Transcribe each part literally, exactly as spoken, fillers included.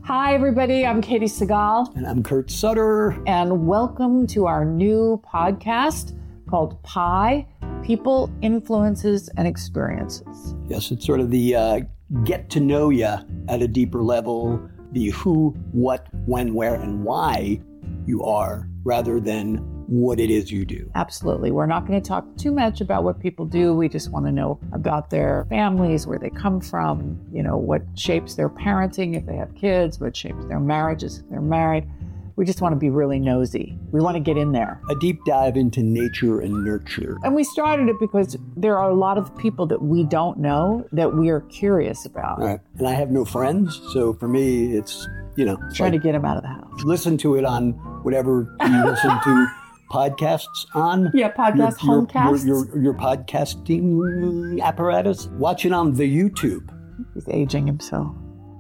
Hi, everybody. I'm Katie Segal. And I'm Kurt Sutter. And welcome to our new podcast called Pi, People, Influences, and Experiences. Yes, it's sort of the uh, get to know you at a deeper level, the who, what, when, where, and why you are, rather than what it is you do. Absolutely. We're not going to talk too much about what people do. We just want to know about their families, where they come from, you know, what shapes their parenting if they have kids, what shapes their marriages if they're married. We just want to be really nosy. We want to get in there. A deep dive into nature and nurture. And we started it because there are a lot of people that we don't know that we are curious about. Right. And I have no friends, so for me, it's, you know. Trying like, to get them out of the house. Listen to it on whatever you listen to podcasts on. Yeah, podcast, your, homecasts. Your, your, your podcasting apparatus. Watch it on the YouTube. He's aging himself.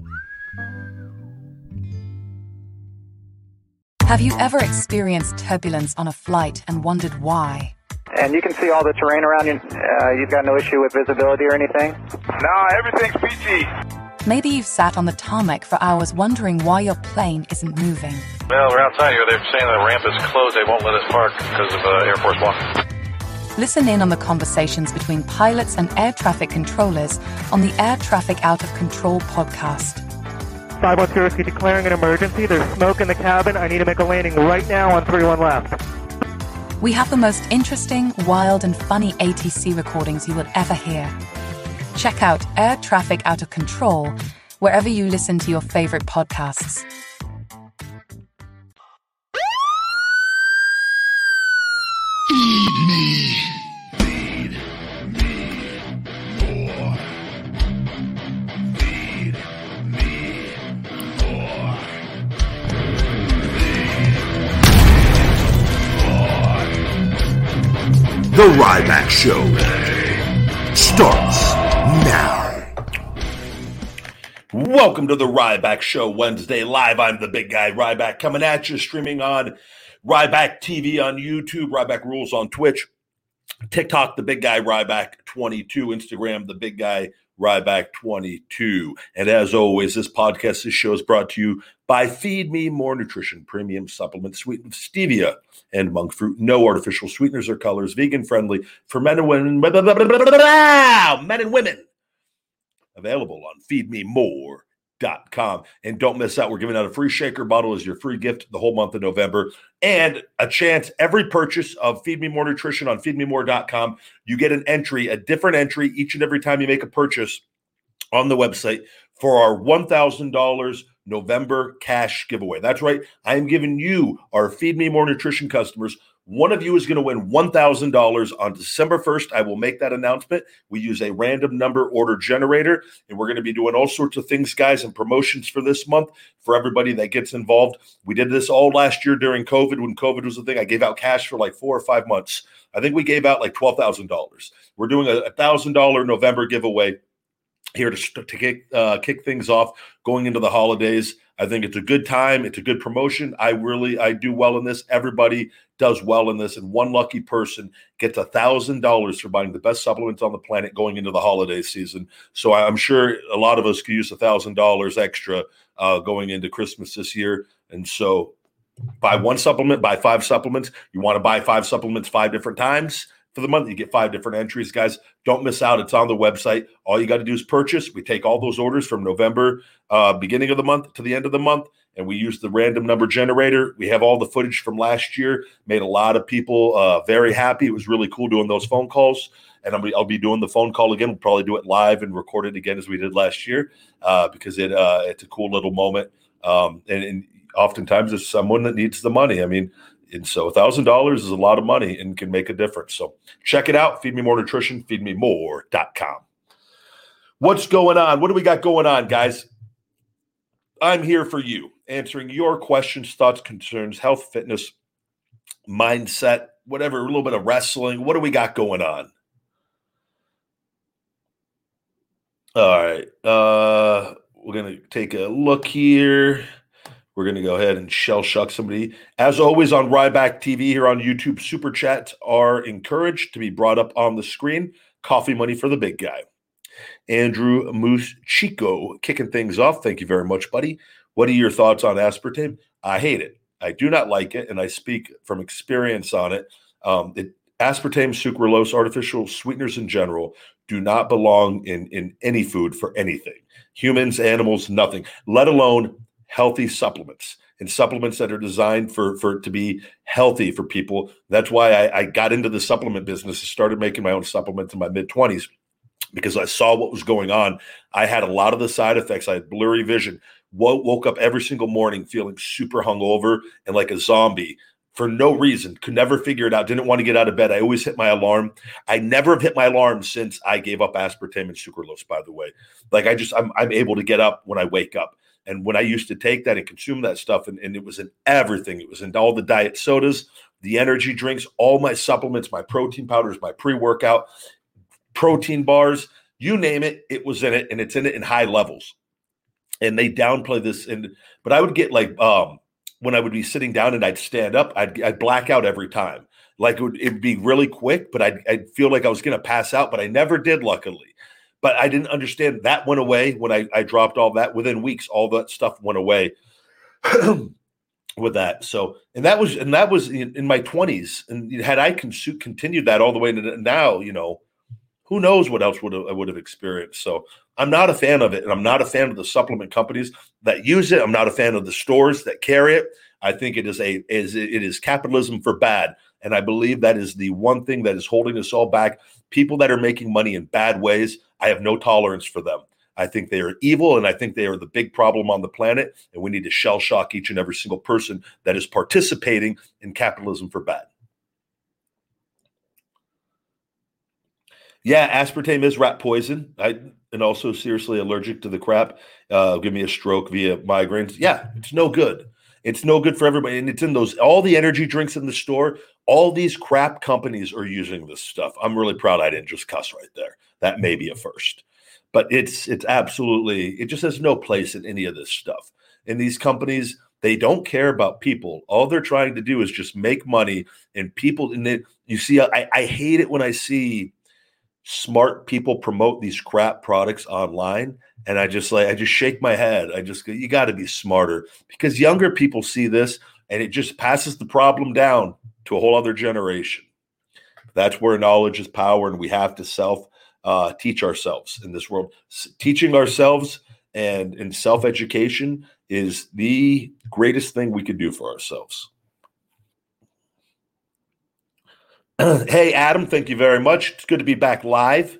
Have you ever experienced turbulence on a flight and wondered why? And you can see all the terrain around you. Uh, you've got no issue with visibility or anything? No, everything's peachy. Maybe you've sat on the tarmac for hours wondering why your plane isn't moving. Well, we're outside here. They're saying the ramp is closed. They won't let us park because of uh, Air Force One. Listen in on the conversations between pilots and air traffic controllers on the Air Traffic Out of Control podcast. five one zero, declaring an emergency. There's smoke in the cabin. I need to make a landing right now on three one left. We have the most interesting, wild, and funny A T C recordings you will ever hear. Check out Air Traffic Out of Control wherever you listen to your favorite podcasts. Feed me. Feed me more. Feed me more. The Ryback Show starts now. Welcome to the Ryback Show Wednesday live. I'm the big guy Ryback coming at you, streaming on Ryback T V on YouTube, Ryback Rules on Twitch, TikTok, the big guy Ryback twenty-two, Instagram, the big guy Ryback twenty-two. And as always, this podcast, this show is brought to you by Feed Me More Nutrition, premium supplement sweetened with stevia and monk fruit. No artificial sweeteners or colors, vegan friendly for men and women. Men and women. Available on feed me more dot com. And don't miss out. We're giving out a free shaker bottle as your free gift the whole month of November. And a chance every purchase of Feed Me More Nutrition on feed me more dot com. You get an entry, a different entry each and every time you make a purchase on the website for our one thousand dollars November cash giveaway. That's right. I am giving you, our Feed Me More Nutrition customers, one of you is going to win one thousand dollars on December first. I will make that announcement. We use a random number order generator, and we're going to be doing all sorts of things, guys, and promotions for this month for everybody that gets involved. We did this all last year during COVID when COVID was a thing. I gave out cash for like four or five months. I think we gave out like twelve thousand dollars. We're doing a one thousand dollars November giveaway here to, to kick, uh, kick things off going into the holidays. I think it's a good time. It's a good promotion. I really, I do well in this. Everybody does well in this. And one lucky person gets one thousand dollars for buying the best supplements on the planet going into the holiday season. So I'm sure a lot of us could use one thousand dollars extra uh, going into Christmas this year. And so buy one supplement, buy five supplements. You want to buy five supplements five different times for the month. You get five different entries, guys. Don't miss out. It's on the website. All you got to do is purchase. We take all those orders from November, uh, beginning of the month to the end of the month, and we use the random number generator. We have all the footage from last year. Made a lot of people uh, very happy. It was really cool doing those phone calls, and I'll be, I'll be doing the phone call again. We'll probably do it live and record it again as we did last year uh, because it uh, it's a cool little moment. Um, and, and oftentimes it's someone that needs the money. I mean, and so one thousand dollars is a lot of money and can make a difference. So check it out. Feed Me More Nutrition, feed me more dot com. What's going on? What do we got going on, guys? I'm here for you, answering your questions, thoughts, concerns, health, fitness, mindset, whatever, a little bit of wrestling. What do we got going on? All right. Uh, we're going to take a look here. We're going to go ahead and shell shuck somebody. As always on Ryback T V here on YouTube, Super Chats are encouraged to be brought up on the screen. Coffee money for the big guy. Andrew Moose Chico kicking things off. Thank you very much, buddy. What are your thoughts on aspartame? I hate it. I do not like it, and I speak from experience on it. Um, it aspartame, sucralose, artificial sweeteners in general do not belong in, in any food for anything. Humans, animals, nothing, let alone healthy supplements and supplements that are designed for, for to be healthy for people. That's why I, I got into the supplement business and started making my own supplements in my mid-twenties because I saw what was going on. I had a lot of the side effects. I had blurry vision, woke, woke up every single morning feeling super hungover and like a zombie. For no reason, could never figure it out, didn't want to get out of bed. I always hit my alarm. I never have hit my alarm since I gave up aspartame and sucralose, by the way. Like I just, I'm, I'm able to get up when I wake up. And when I used to take that and consume that stuff, and, and it was in everything. It was in all the diet sodas, the energy drinks, all my supplements, my protein powders, my pre-workout, protein bars, you name it, it was in it, and it's in it in high levels. And they downplay this. And but I would get like, um, when I would be sitting down and I'd stand up, I'd, I'd black out every time. Like it would it'd be really quick, but I'd, I'd feel like I was going to pass out, but I never did, luckily. But I didn't understand that went away when I, I dropped all that. Within weeks, all that stuff went away with that. So, and that was, and that was in, in my twenties. And had I con- continued that all the way to now, you know, who knows what else would have, I would have experienced. So I'm not a fan of it. And I'm not a fan of the supplement companies that use it. I'm not a fan of the stores that carry it. I think it is a, is it is capitalism for bad. And I believe that is the one thing that is holding us all back. People that are making money in bad ways, I have no tolerance for them. I think they are evil, and I think they are the big problem on the planet. And we need to shell shock each and every single person that is participating in capitalism for bad. Yeah, aspartame is rat poison. I and also seriously allergic to the crap. Uh, give me a stroke via migraines. Yeah, it's no good. It's no good for everybody. And it's in those, all the energy drinks in the store, all these crap companies are using this stuff. I'm really proud I didn't just cuss right there. That may be a first. But it's it's absolutely, it just has no place in any of this stuff. And these companies, they don't care about people. All they're trying to do is just make money. And people, and it, you see, I, I hate it when I see smart people promote these crap products online. And I just like, I just shake my head. I just go, you got to be smarter, because younger people see this and it just passes the problem down to a whole other generation. That's where knowledge is power. And we have to self uh, teach ourselves in this world. S- teaching ourselves and, and self-education is the greatest thing we could do for ourselves. Hey, Adam, thank you very much. It's good to be back live.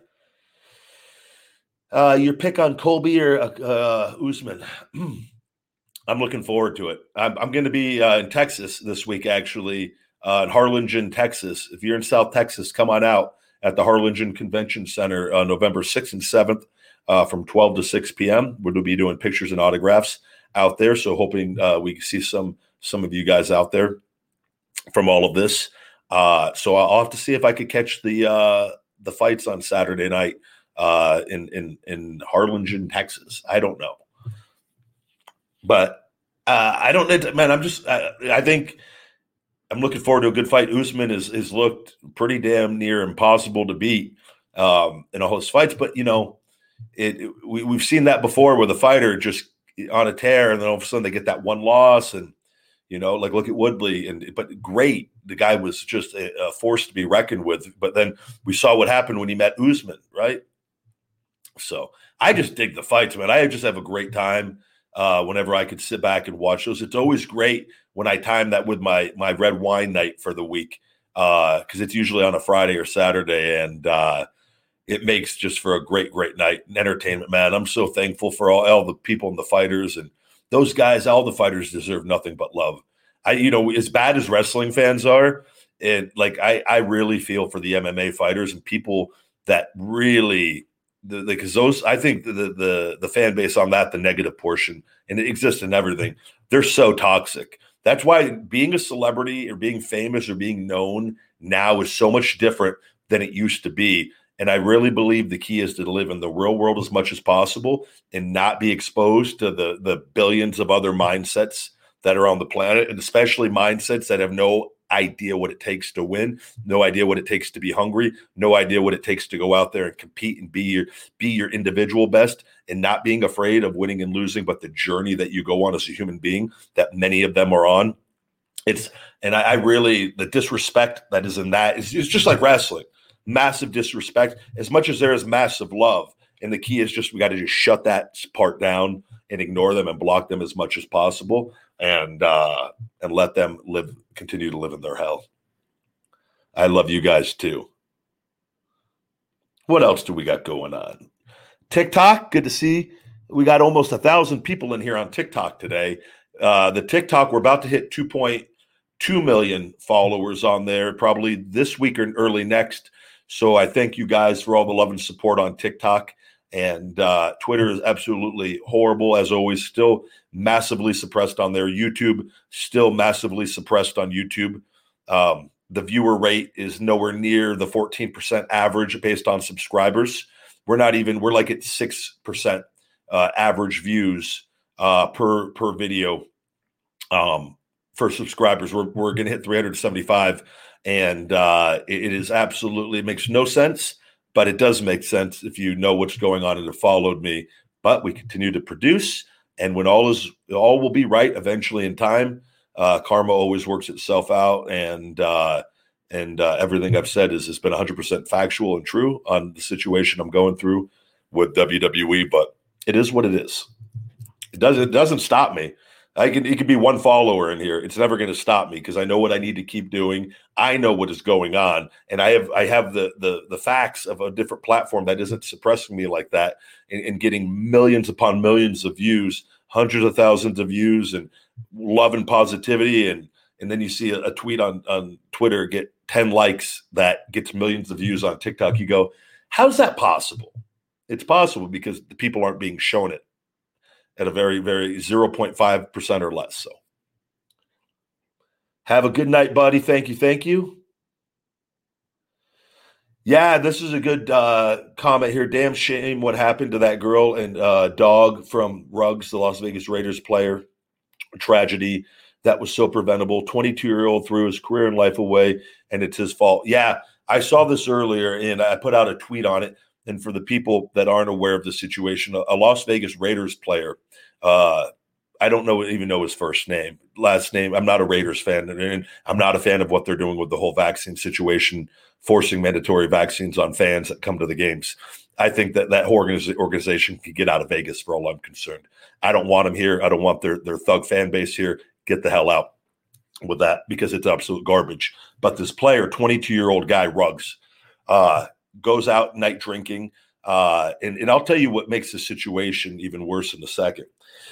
Uh, your pick on Colby or uh, Usman? I'm looking forward to it. I'm, I'm going to be uh, in Texas this week, actually, uh, in Harlingen, Texas. If you're in South Texas, come on out at the Harlingen Convention Center uh, November sixth and seventh uh, from twelve to six p.m. We'll be doing pictures and autographs out there. So hoping uh, we can see some some of you guys out there from all of this. Uh, so I'll have to see if I could catch the uh, the fights on Saturday night uh, in in in Harlingen, Texas. I don't know, but uh, I don't know, man. I'm just I, I think I'm looking forward to a good fight. Usman is is looked pretty damn near impossible to beat um, in all his fights, but you know, it, it we we've seen that before where the fighter just on a tear and then all of a sudden they get that one loss and. You know, like look at Woodley, and but great. The guy was just a, a force to be reckoned with. But then we saw what happened when he met Usman, right? So I just dig the fights, man. I just have a great time uh, whenever I could sit back and watch those. It's always great when I time that with my my red wine night for the week because uh, it's usually on a Friday or Saturday, and uh, it makes just for a great, great night and entertainment, man. I'm so thankful for all, all the people and the fighters and. Those guys, all the fighters deserve nothing but love. I, you know, as bad as wrestling fans are, and like I, I really feel for the M M A fighters and people that really, the because those, I think the, the the fan base on that, the negative portion, and it exists in everything. They're so toxic. That's why being a celebrity or being famous or being known now is so much different than it used to be. And I really believe the key is to live in the real world as much as possible and not be exposed to the, the billions of other mindsets that are on the planet, and especially mindsets that have no idea what it takes to win, no idea what it takes to be hungry, no idea what it takes to go out there and compete and be your be your individual best, and not being afraid of winning and losing, but the journey that you go on as a human being that many of them are on. It's and I, I really the disrespect that is in that is it's just like wrestling, massive disrespect as much as there is massive love. And the key is just we got to just shut that part down and ignore them and block them as much as possible, and uh, and let them live, continue to live in their hell. I love you guys too. What else do we got going on? TikTok, good to see. We got almost a thousand people in here on TikTok today. Uh, the TikTok, we're about to hit two point two million followers on there, probably this week or early next. So I thank you guys for all the love and support on TikTok. And uh, Twitter is absolutely horrible, as always, still massively suppressed on there. YouTube, still massively suppressed on YouTube. Um, the viewer rate is nowhere near the fourteen percent average based on subscribers. We're not even, we're like at six percent uh, average views uh, per per video um, for subscribers. We're, we're going to hit three hundred seventy-five, and uh, it, it is absolutely, it makes no sense. But it does make sense if you know what's going on and have followed me. But we continue to produce, and when all is all will be right eventually in time. Uh, karma always works itself out, and uh, and uh, everything I've said is has been one hundred percent factual and true on the situation I'm going through with W W E. But it is what it is. It doesn't it doesn't stop me. I can it could be one follower in here. It's never going to stop me because I know what I need to keep doing. I know what is going on, and I have I have the the the facts of a different platform that isn't suppressing me like that, and, and getting millions upon millions of views, hundreds of thousands of views, and love and positivity, and and then you see a, a tweet on on Twitter get ten likes that gets millions of views on TikTok. You go, how's that possible? It's possible because the people aren't being shown it at a very, very zero point five percent or less. So have a good night, buddy. Thank you. Thank you. Yeah, this is a good uh, comment here. Damn shame what happened to that girl and uh, dog from Ruggs, the Las Vegas Raiders player. Tragedy that was so preventable. twenty-two-year-old threw his career and life away, and it's his fault. Yeah, I saw this earlier, and I put out a tweet on it. And for the people that aren't aware of the situation, a Las Vegas Raiders player, uh, I don't know even know his first name, last name. I'm not a Raiders fan, and I'm not a fan of what they're doing with the whole vaccine situation, forcing mandatory vaccines on fans that come to the games. I think that that organization can get out of Vegas for all I'm concerned. I don't want them here. I don't want their, their thug fan base here. Get the hell out with that because it's absolute garbage. But this player, twenty-two-year-old guy, Ruggs, uh, goes out night drinking. Uh, and, and I'll tell you what makes the situation even worse in a second.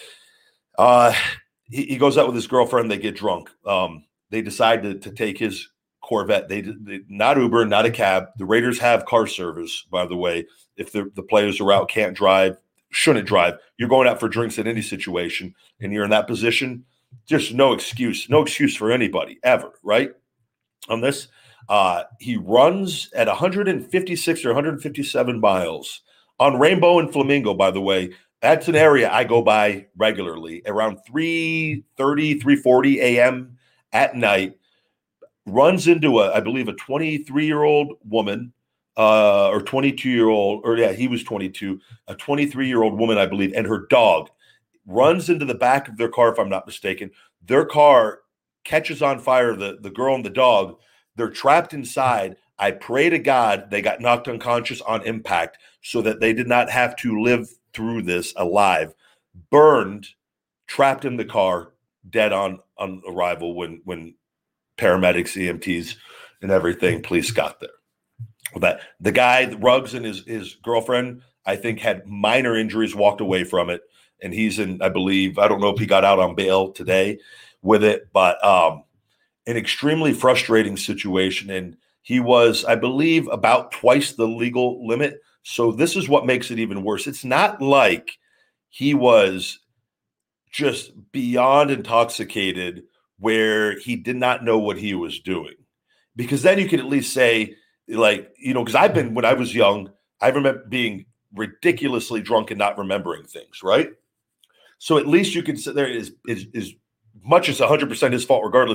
Uh, he, he goes out with his girlfriend. They get drunk. Um, they decide to, to take his Corvette. They, they not Uber, not a cab. The Raiders have car service, by the way. If the, the players are out, can't drive, shouldn't drive. You're going out for drinks in any situation, and you're in that position. Just no excuse. No excuse for anybody ever, right? On this. Uh, he runs at one fifty-six or one fifty-seven miles on Rainbow and Flamingo, by the way. That's an area I go by regularly around three thirty, three forty a.m. at night. Runs into, a, I believe, a twenty-three-year-old woman uh, or twenty-two-year-old, or yeah, he was twenty-two, a twenty-three-year-old woman, I believe, and her dog runs into the back of their car, if I'm not mistaken. Their car catches on fire, the, the girl and the dog. They're trapped inside. I pray to God they got knocked unconscious on impact so that they did not have to live through this alive. Burned, trapped in the car, dead on, on arrival when, when paramedics, E M Ts, and everything, police got there. That the guy, Ruggs, and his, his girlfriend, I think, had minor injuries, walked away from it. And he's in, I believe, I don't know if he got out on bail today with it, but um, an extremely frustrating situation. And he was, I believe, about twice the legal limit. So this is what makes it even worse. It's not like he was just beyond intoxicated where he did not know what he was doing. Because then you could at least say, like, you know, because I've been, when I was young, I remember being ridiculously drunk and not remembering things, right? So at least you can sit there, is, is, is much as one hundred percent his fault, regardless,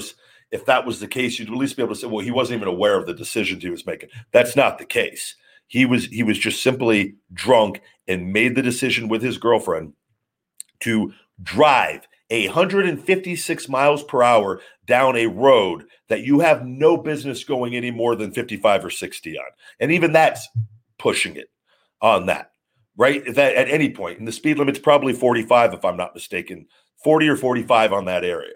if that was the case, you'd at least be able to say, well, he wasn't even aware of the decisions he was making. That's not the case. He was he was just simply drunk and made the decision with his girlfriend to drive one hundred fifty-six miles per hour down a road that you have no business going any more than fifty-five or sixty on. And even that's pushing it on that, right? That at any point. And the speed limit's probably forty-five, if I'm not mistaken, forty or forty-five on that area.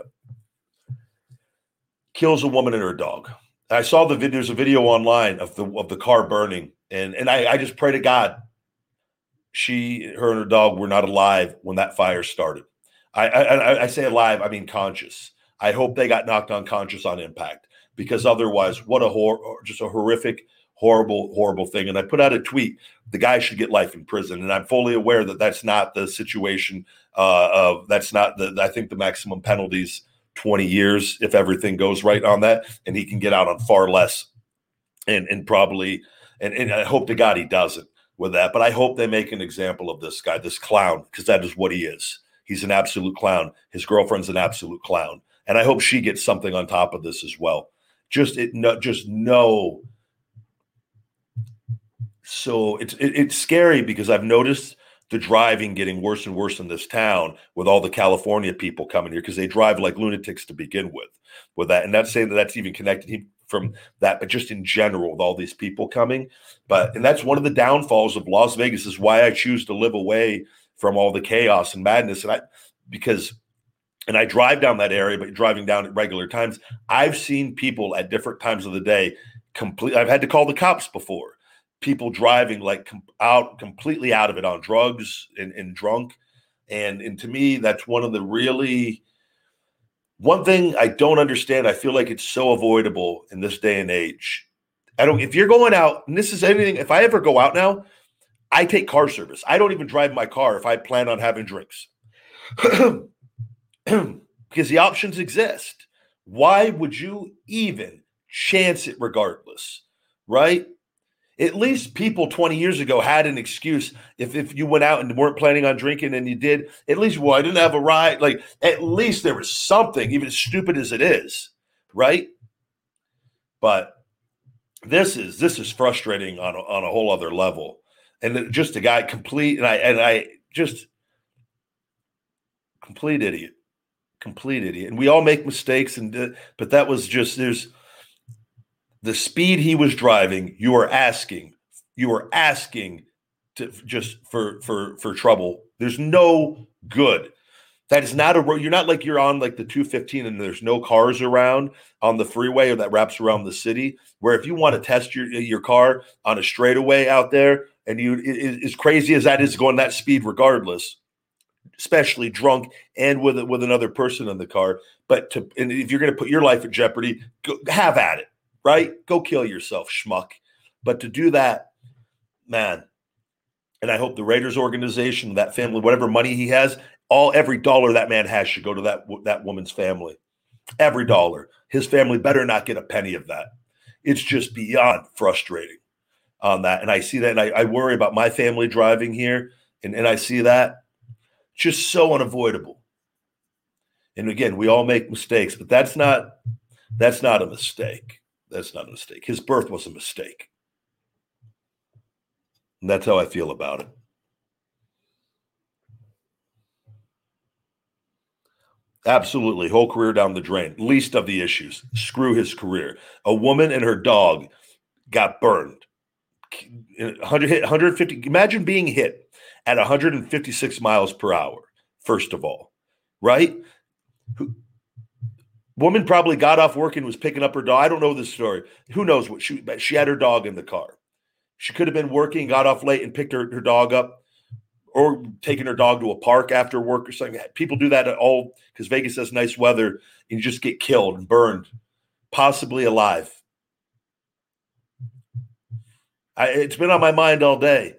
Kills a woman and her dog. I saw the video, there's a video online of the of the car burning. And, and I, I just pray to God she, her and her dog were not alive when that fire started. I, I, I say alive, I mean conscious. I hope they got knocked unconscious on impact, because otherwise, what a hor- just a horrific, horrible, horrible thing. And I put out a tweet: the guy should get life in prison. And I'm fully aware that that's not the situation. Uh, of that's not the. I think the maximum penalty's twenty years if everything goes right on that, and he can get out on far less. And and probably, and, and I hope to God he doesn't with that. But I hope they make an example of this guy, this clown, because that is what he is. He's an absolute clown. His girlfriend's an absolute clown. And I hope she gets something on top of this as well. Just it, no, just no. So it's it, it's scary, because I've noticed the driving getting worse and worse in this town with all the California people coming here, because they drive like lunatics to begin with. With that, and not saying that that's even connected from that, but just in general with all these people coming. But and that's one of the downfalls of Las Vegas, is why I choose to live away from all the chaos and madness. And I, because, and I drive down that area, but driving down at regular times, I've seen people at different times of the day complete. I've had to call the cops before. People driving like com- out completely out of it on drugs and, and drunk. And, and to me, that's one of the really, one thing I don't understand. I feel like it's so avoidable in this day and age. I don't, if you're going out, and this is anything, if I ever go out now, I take car service. I don't even drive my car if I plan on having drinks. Because the options exist. Why would you even chance it regardless, right? At least people twenty years ago had an excuse. If if you went out and weren't planning on drinking and you did, at least, well, I didn't have a ride. Like, at least there was something, even as stupid as it is, right? But this is this is frustrating on a, on a whole other level. And just a guy complete, and I and I just complete idiot, complete idiot. And we all make mistakes, and but that was just there's the speed he was driving. You are asking, you are asking to just for for for trouble. There's no good. That is not a road. You're not like you're on like the two fifteen and there's no cars around on the freeway, or that wraps around the city. Where if you want to test your your car on a straightaway out there, and you as crazy as that is going that speed, regardless, especially drunk and with with another person in the car. But to and if you're going to put your life in jeopardy, go, have at it, right? Go kill yourself, schmuck. But to do that, man. And I hope the Raiders organization, that family, whatever money he has, all every dollar that man has should go to that that woman's family. Every dollar. His family better not get a penny of that. It's just beyond frustrating on that. And I see that, and I, I worry about my family driving here, and, and I see that. Just so unavoidable. And again, we all make mistakes, but that's not that's not a mistake. That's not a mistake. His birth was a mistake. And that's how I feel about it. Absolutely. Whole career down the drain. Least of the issues. Screw his career. A woman and her dog got burned. one hundred, one hundred fifty. Imagine being hit at one hundred fifty-six miles per hour, first of all, right? Woman probably got off work and was picking up her dog. I don't know this story. Who knows what she, she had her dog in the car. She could have been working, got off late and picked her, her dog up, or taking her dog to a park after work or something. People do that at all because Vegas has nice weather, and you just get killed and burned, possibly alive. I, it's been on my mind all day.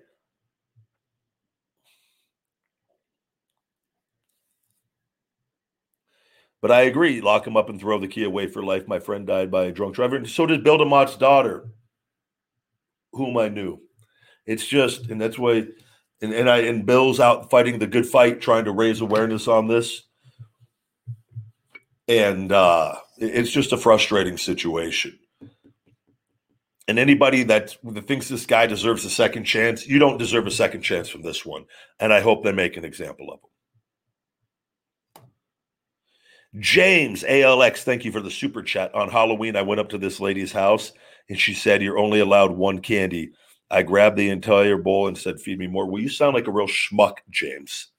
But I agree. Lock him up and throw the key away for life. My friend died by a drunk driver. And so did Bill DeMott's daughter, whom I knew. It's just, and that's why, and, and I and Bill's out fighting the good fight, trying to raise awareness on this. And uh, It's just a frustrating situation. And anybody that, that thinks this guy deserves a second chance, you don't deserve a second chance from this one. And I hope they make an example of him. James, A L X, thank you for the super chat. On Halloween, I went up to this lady's house, and she said, you're only allowed one candy. I grabbed the entire bowl and said, feed me more. Well, you sound like a real schmuck, James.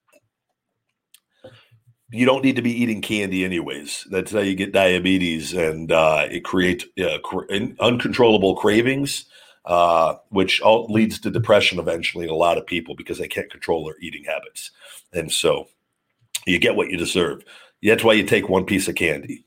You don't need to be eating candy anyways. That's how you get diabetes, and uh, it creates uh, cr- uncontrollable cravings, uh, which all leads to depression eventually in a lot of people because they can't control their eating habits. And so you get what you deserve. That's why you take one piece of candy.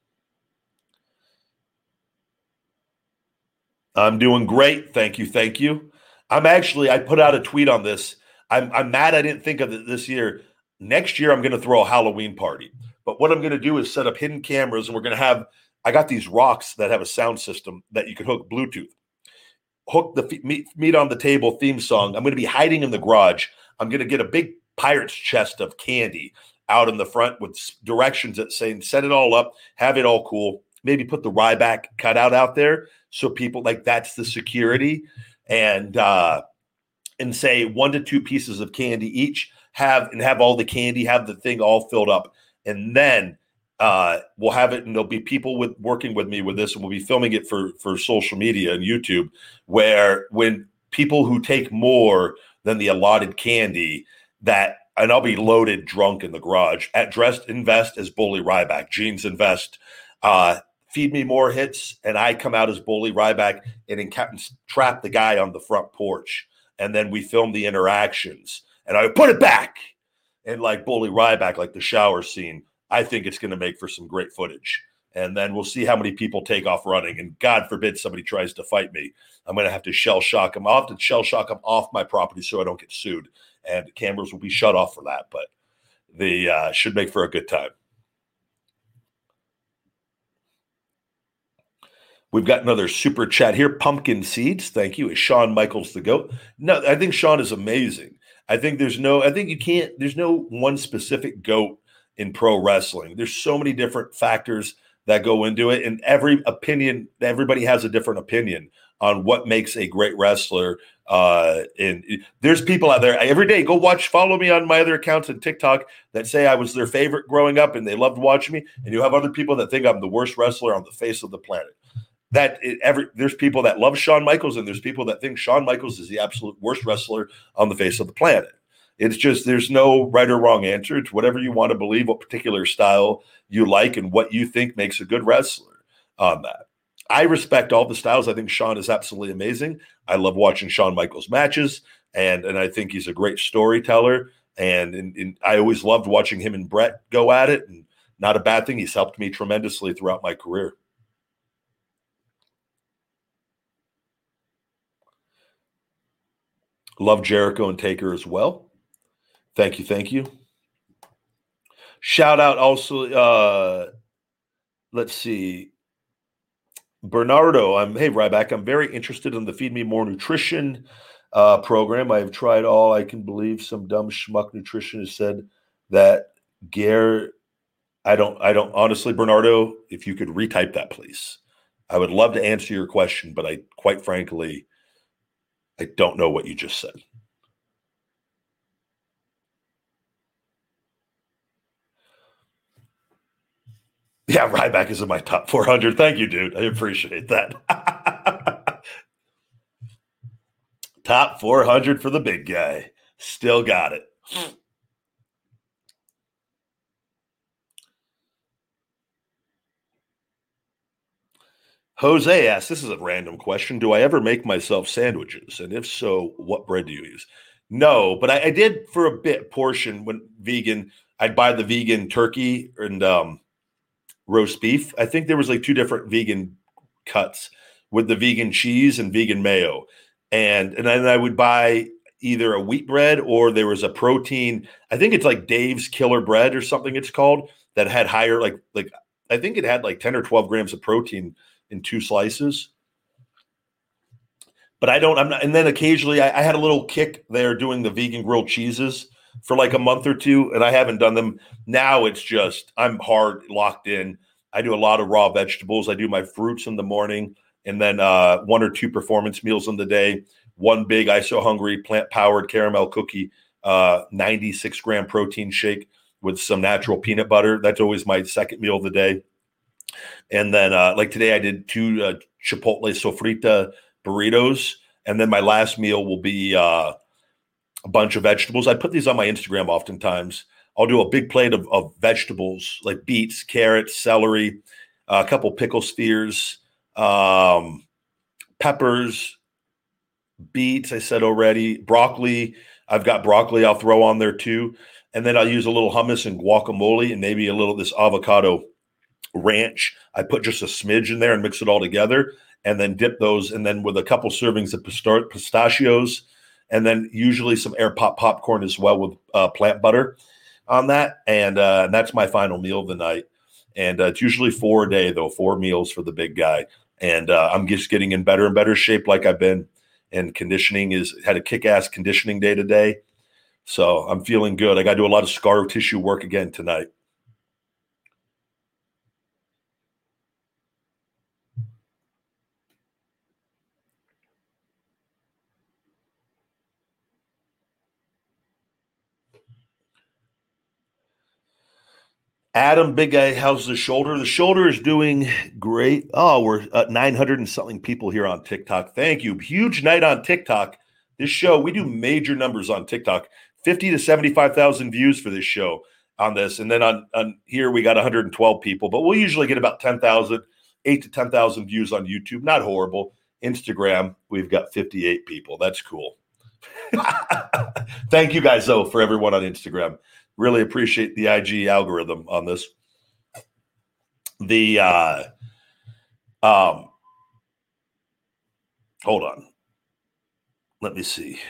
I'm doing great. Thank you. Thank you. I'm actually, I put out a tweet on this. I'm, I'm mad I didn't think of it this year. Next year, I'm going to throw a Halloween party. But what I'm going to do is set up hidden cameras, and we're going to have, I got these rocks that have a sound system that you can hook Bluetooth. Hook the f- meet, meet on the table theme song. I'm going to be hiding in the garage. I'm going to get a big pirate's chest of candy out in the front with directions that say, set it all up, have it all cool. Maybe put the Ryback cutout out there so people, like, that's the security. And, uh, and say one to two pieces of candy each. Have and have all the candy, have the thing all filled up, and then uh, we'll have it. And there'll be people with working with me with this, and we'll be filming it for for social media and YouTube. Where when people who take more than the allotted candy, that and I'll be loaded drunk in the garage at Dressed Invest as Bully Ryback, Jeans Invest, uh, Feed Me More hits, and I come out as Bully Ryback and enca- trap the guy on the front porch, and then we film the interactions. And I would put it back, and like Bully Ryback, like the shower scene, I think it's going to make for some great footage. And then we'll see how many people take off running. And God forbid somebody tries to fight me. I'm going to have to shell shock them. I'll have to shell shock them off my property so I don't get sued. And the cameras will be shut off for that. But they uh, should make for a good time. We've got another super chat here. Pumpkin Seeds, thank you. Is Shawn Michaels the GOAT? No, I think Shawn is amazing. I think there's no, I think you can't, there's no one specific GOAT in pro wrestling. There's so many different factors that go into it. And every opinion, everybody has a different opinion on what makes a great wrestler. Uh, and there's people out there every day, go watch, follow me on my other accounts on TikTok that say I was their favorite growing up and they loved watching me. And you have other people that think I'm the worst wrestler on the face of the planet. That it, every there's people that love Shawn Michaels, and there's people that think Shawn Michaels is the absolute worst wrestler on the face of the planet. It's just there's no right or wrong answer. It's whatever you want to believe, what particular style you like, and what you think makes a good wrestler on that. I respect all the styles. I think Shawn is absolutely amazing. I love watching Shawn Michaels matches, and and I think he's a great storyteller. And, and, and I always loved watching him and Brett go at it, and not a bad thing. He's helped me tremendously throughout my career. Love Jericho and Taker as well. Thank you, thank you. Shout out also, uh, let's see, Bernardo. I'm hey Ryback. I'm very interested in the Feed Me More Nutrition uh, program. I've tried all I can believe. Some dumb schmuck nutritionist said that Gare. I don't. I don't honestly, Bernardo. If you could retype that, please. I would love to answer your question, but I quite frankly. I don't know what you just said. Yeah, Ryback is in my top four hundred. Thank you, dude. I appreciate that. Top four hundred for the big guy. Still got it. Jose asks, this is a random question. Do I ever make myself sandwiches? And if so, what bread do you use? No, but I, I did for a bit portion when vegan. I'd buy the vegan turkey and um, roast beef. I think there was like two different vegan cuts with the vegan cheese and vegan mayo. And, and then I would buy either a wheat bread or there was a protein. I think it's like Dave's Killer Bread or something it's called that had higher, like, like I think it had like ten or twelve grams of protein in two slices. But I don't, I'm not, and then occasionally I, I had a little kick there doing the vegan grilled cheeses for like a month or two, and I haven't done them. Now it's just, I'm hard locked in. I do a lot of raw vegetables. I do my fruits in the morning, and then uh, one or two performance meals in the day. One big ISO Hungry plant-powered caramel cookie, uh, ninety-six gram protein shake with some natural peanut butter. That's always my second meal of the day. And then uh, like today I did two uh, Chipotle sofrita burritos. And then my last meal will be uh, a bunch of vegetables. I put these on my Instagram oftentimes. I'll do a big plate of, of vegetables like beets, carrots, celery, uh, a couple pickle spheres, um, peppers, beets, I said already, broccoli. I've got broccoli I'll throw on there too. And then I'll use a little hummus and guacamole and maybe a little this avocado ranch. I put just a smidge in there and mix it all together and then dip those. And then with a couple servings of pistachios and then usually some air pop popcorn as well with uh, plant butter on that. And, uh, and that's my final meal of the night. And uh, it's usually four a day though, four meals for the big guy. And uh, I'm just getting in better and better shape like I've been. And conditioning is had a kick-ass conditioning day today. So I'm feeling good. I got to do a lot of scar tissue work again tonight. Adam, big guy, how's the shoulder? The shoulder is doing great. Oh, we're at nine hundred and something people here on TikTok. Thank you. Huge night on TikTok. This show, we do major numbers on TikTok. fifty to seventy-five thousand views for this show on this. And then on, on here, we got one hundred twelve people. But we'll usually get about ten thousand, eight to ten thousand views on YouTube. Not horrible. Instagram, we've got fifty-eight people. That's cool. Thank you guys, though, for everyone on Instagram. Really appreciate the I G algorithm on this. The uh, um, hold on. Let me see.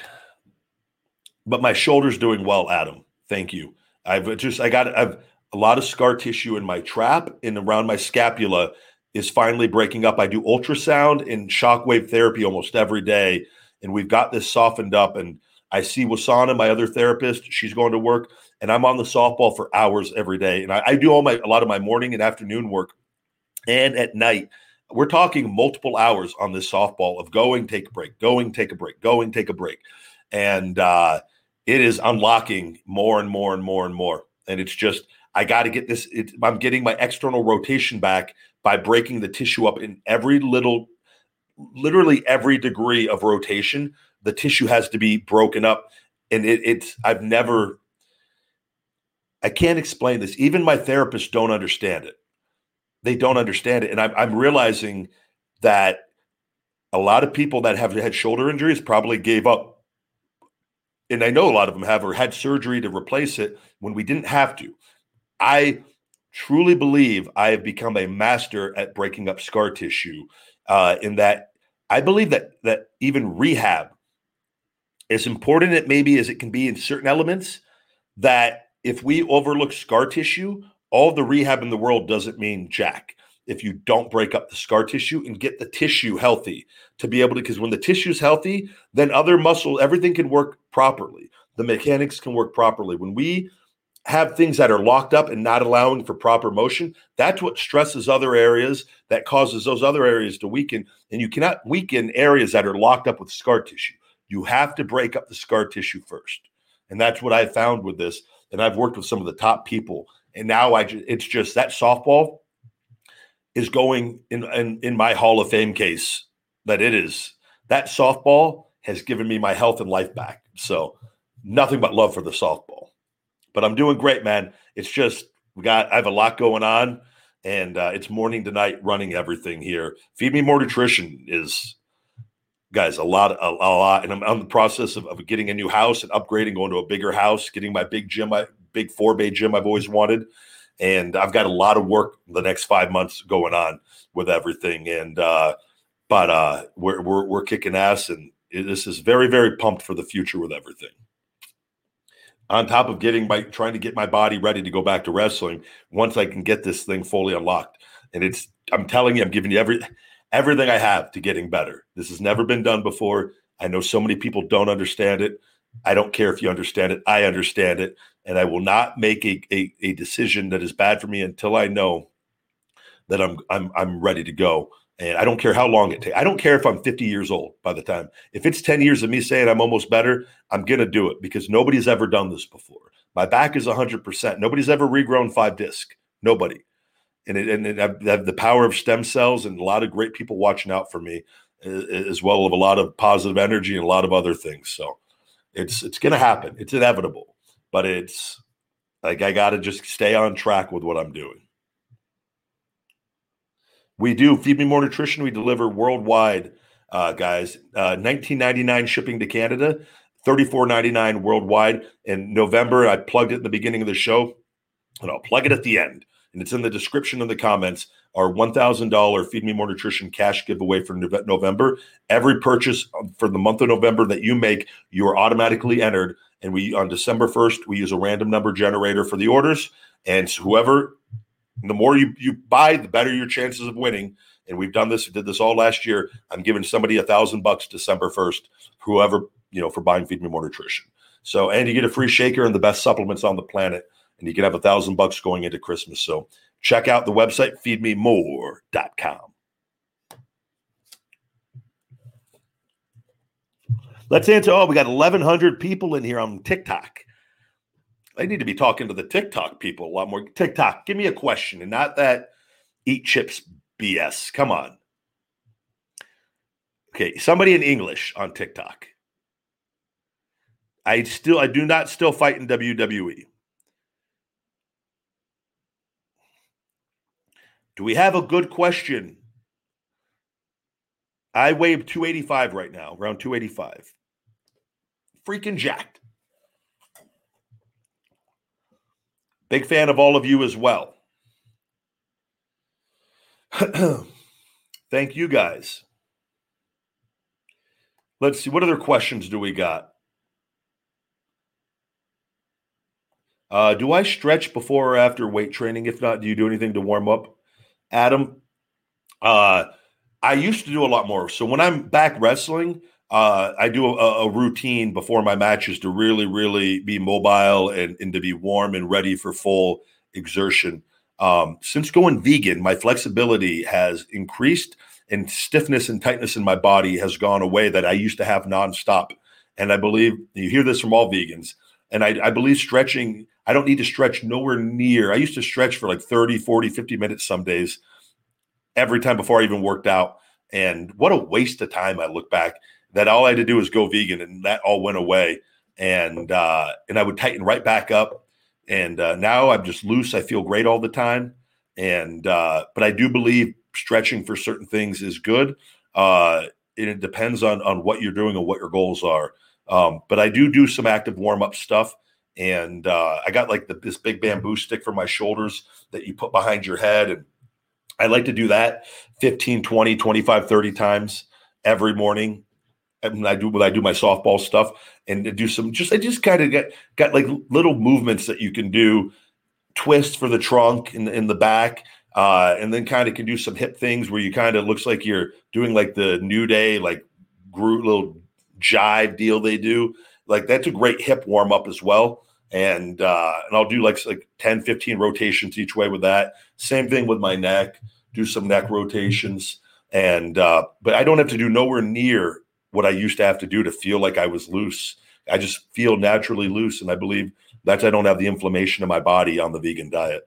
But my shoulder's doing well, Adam. Thank you. I've just I got I've a lot of scar tissue in my trap and around my scapula is finally breaking up. I do ultrasound and shockwave therapy almost every day, and we've got this softened up. And I see Wasana, my other therapist. She's going to work, and I'm on the softball for hours every day. And I, I do all my a lot of my morning and afternoon work, and at night. We're talking multiple hours on this softball of going, take a break, going, take a break, going, take a break, and uh, it is unlocking more and more and more and more. And it's just I got to get this. It, I'm getting my external rotation back by breaking the tissue up in every little, literally every degree of rotation. The tissue has to be broken up. And it, it's, I've never, I can't explain this. Even my therapists don't understand it. They don't understand it. And I'm, I'm realizing that a lot of people that have had shoulder injuries probably gave up. And I know a lot of them have or had surgery to replace it when we didn't have to. I truly believe I have become a master at breaking up scar tissue uh, in that I believe that that even rehab, as important it may be as it can be in certain elements, that if we overlook scar tissue, all the rehab in the world doesn't mean jack. If you don't break up the scar tissue and get the tissue healthy to be able to, because when the tissue is healthy, then other muscles, everything can work properly. The mechanics can work properly. When we have things that are locked up and not allowing for proper motion, that's what stresses other areas, that causes those other areas to weaken. And you cannot weaken areas that are locked up with scar tissue. You have to break up the scar tissue first. And that's what I found with this. And I've worked with some of the top people. And now I just, it's just that softball is going in, in, in my Hall of Fame case that it is. That softball has given me my health and life back. So nothing but love for the softball. But I'm doing great, man. It's just we got I have a lot going on, and uh, it's morning to night running everything here. Feed Me More Nutrition is, guys, a lot, a, a lot. And I'm on the process of, of getting a new house and upgrading, going to a bigger house, getting my big gym, my big four bay gym I've always wanted. And I've got a lot of work the next five months going on with everything. And uh, but uh, we're we're we're kicking ass, and this is very very pumped for the future with everything. On top of getting my trying to get my body ready to go back to wrestling once I can get this thing fully unlocked. And it's I'm telling you, I'm giving you every everything I have to getting better. This has never been done before. I know so many people don't understand it. I don't care if you understand it. I understand it. And I will not make a, a, a decision that is bad for me until I know that I'm I'm I'm ready to go. And I don't care how long it takes. I don't care if I'm fifty years old by the time. If it's ten years of me saying I'm almost better, I'm going to do it because nobody's ever done this before. My back is one hundred percent. Nobody's ever regrown five disc. Nobody. And, it, and it, I have the power of stem cells and a lot of great people watching out for me, as well as a lot of positive energy and a lot of other things. So it's it's going to happen. It's inevitable. But it's like I got to just stay on track with what I'm doing. We do Feed Me More Nutrition. We deliver worldwide, uh, guys. Uh, nineteen ninety-nine shipping to Canada, thirty-four ninety-nine worldwide. In November, I plugged it in the beginning of the show, and I'll plug it at the end. And it's in the description in the comments. Our one thousand dollars Feed Me More Nutrition cash giveaway for November. Every purchase for the month of November that you make, you are automatically entered. And we on December first, we use a random number generator for the orders. And so whoever, the more you, you buy, the better your chances of winning. And we've done this, did this all last year. I'm giving somebody a thousand bucks December first, whoever, you know, for buying Feed Me More Nutrition. So, and you get a free shaker and the best supplements on the planet. And you can have a thousand bucks going into Christmas. So check out the website, feed me more dot com. Let's answer. Oh, we got eleven hundred people in here on TikTok. I need to be talking to the TikTok people a lot more. TikTok, give me a question and not that eat chips B S. Come on. Okay, somebody in English on TikTok. I still, I do not still fight in W W E. Do we have a good question? I weigh two eighty-five right now, around two eighty-five. Freaking jacked. Big fan of all of you as well. Thank you guys. Let's see. What other questions do we got? Uh, do I stretch before or after weight training? If not, do you do anything to warm up? Adam, uh, I used to do a lot more. So when I'm back wrestling, uh, I do a, a routine before my matches to really, really be mobile and, and to be warm and ready for full exertion. Um, since going vegan, my flexibility has increased and stiffness and tightness in my body has gone away that I used to have nonstop. And I believe you hear this from all vegans. And I, I believe stretching, I don't need to stretch nowhere near. I used to stretch for like thirty, forty, fifty minutes some days every time before I even worked out. And what a waste of time. I look back that all I had to do was go vegan and that all went away. And, uh, and I would tighten right back up. And uh, now I'm just loose. I feel great all the time. And, uh, but I do believe stretching for certain things is good. Uh, and it depends on, on what you're doing and what your goals are. Um, but I do do some active warm-up stuff. And uh, I got like the, this big bamboo stick for my shoulders that you put behind your head. And I like to do that fifteen, twenty, twenty-five, thirty times every morning. And I do when I do my softball stuff and do some just I just kind of get got like little movements that you can do, twist for the trunk in, in the back, uh, and then kind of can do some hip things where you kind of looks like you're doing like the New Day, like group little jive deal they do. Like that's a great hip warm up as well. And uh, and I'll do like like ten, fifteen rotations each way with that. Same thing with my neck, do some neck rotations. And uh, but I don't have to do nowhere near what I used to have to do to feel like I was loose. I just feel naturally loose. And I believe that's I don't have the inflammation in my body on the vegan diet.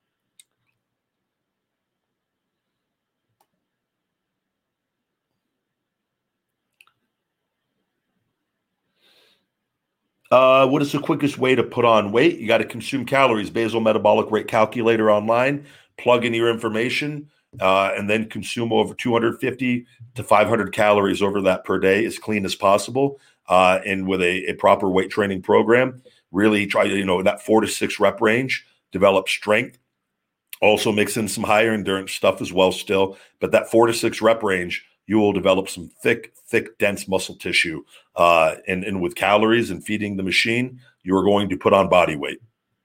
Uh, what is the quickest way to put on weight? You got to consume calories, basal metabolic rate calculator online, plug in your information, uh, and then consume over two hundred fifty to five hundred calories over that per day as clean as possible. Uh, and with a, a proper weight training program, really try to, you know, that four to six rep range, develop strength, also mix in some higher endurance stuff as well still. But that four to six rep range, you will develop some thick, thick, dense muscle tissue. Uh, and, and with calories and feeding the machine, you are going to put on body weight.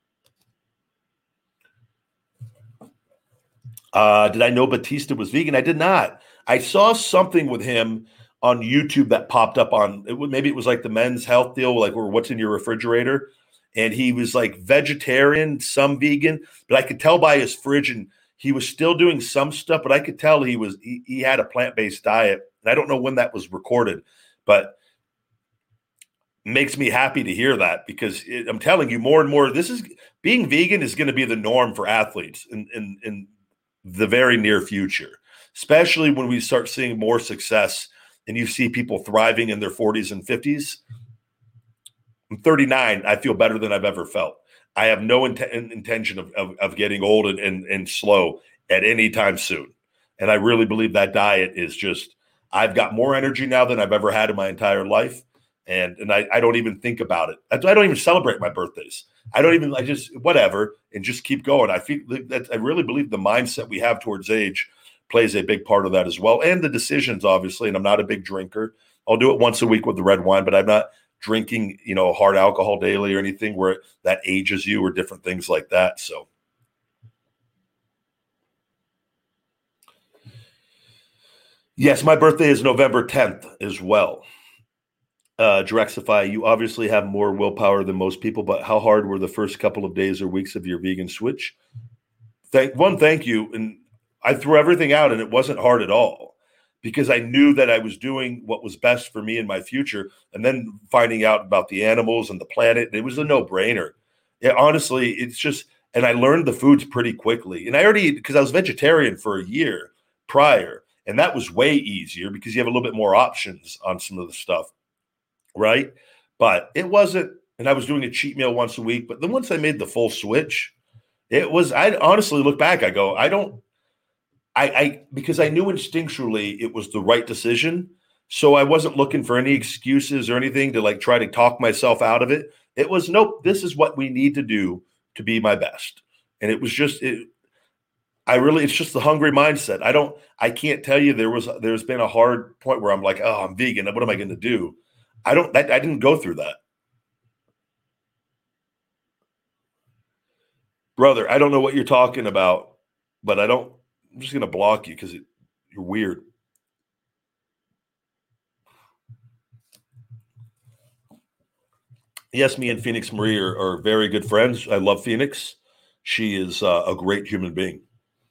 Uh, did I know Batista was vegan? I did not. I saw something with him on YouTube that popped up on, it would, maybe it was like the Men's Health deal, like or what's in your refrigerator. And he was like vegetarian, some vegan, but I could tell by his fridge and he was still doing some stuff, but I could tell he was he, he had a plant-based diet. And I don't know when that was recorded, but makes me happy to hear that, because it, I'm telling you, more and more, this is being vegan is going to be the norm for athletes in, in, in the very near future, especially when we start seeing more success and you see people thriving in their forties and fifties. I'm thirty-nine. I feel better than I've ever felt. I have no int- intention of, of, of getting old and, and, and slow at any time soon. And I really believe that diet is just, I've got more energy now than I've ever had in my entire life. And and I, I don't even think about it. I, I don't even celebrate my birthdays. I don't even, I just, whatever, and just keep going. I feel that I really believe the mindset we have towards age plays a big part of that as well. And the decisions, obviously. And I'm not a big drinker. I'll do it once a week with the red wine, but I'm not drinking, you know, hard alcohol daily or anything where that ages you or different things like that. So. Yes, my birthday is November tenth as well. Uh, Drexify, you obviously have more willpower than most people, but how hard were the first couple of days or weeks of your vegan switch? Thank one, thank you. And I threw everything out, and it wasn't hard at all, because I knew that I was doing what was best for me in my future. And then finding out about the animals and the planet, it was a no-brainer. Yeah, honestly, it's just, and I learned the foods pretty quickly. And I already, because I was vegetarian for a year prior, and that was way easier because you have a little bit more options on some of the stuff. Right. But it wasn't, and I was doing a cheat meal once a week. But then once I made the full switch, it was, I honestly look back, I go, I don't, I, I, because I knew instinctually it was the right decision. So I wasn't looking for any excuses or anything to like try to talk myself out of it. It was, nope, this is what we need to do to be my best. And it was just, it, I really, it's just the hungry mindset. I don't, I can't tell you there was, there's been a hard point where I'm like, oh, I'm vegan. What am I going to do? I don't, I, I didn't go through that. Brother, I don't know what you're talking about, but I don't, I'm just going to block you because you're weird. Yes, me and Phoenix Marie are, are very good friends. I love Phoenix. She is uh, a great human being.